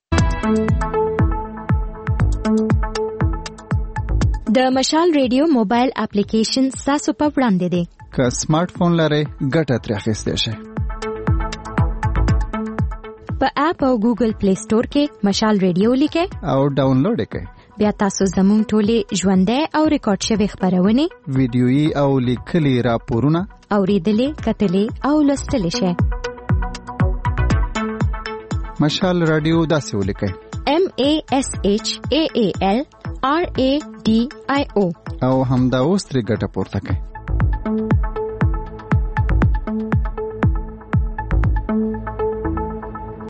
د مشال ریډیو موبایل اپلیکیشن تاسو په وړاندې دی. که سمارټ فون لرئ ګټه ترې اخیستی شئ. په اپ او ګوګل پلی سٹور کې مشال ریډیو لیکئ او ډاونلوډ یې کړئ. بیا تاسو زموږ ټولې ژوندۍ او ریکارډ شوې خپرونې، ویډیويي او لیکلي راپورونه اورېدلې، کتلې او لوستلی شئ. مشال رادیو داسې ولیکئ: M A S H A A L R A D I O او همدا اوس ترې ګټه پورته کړئ.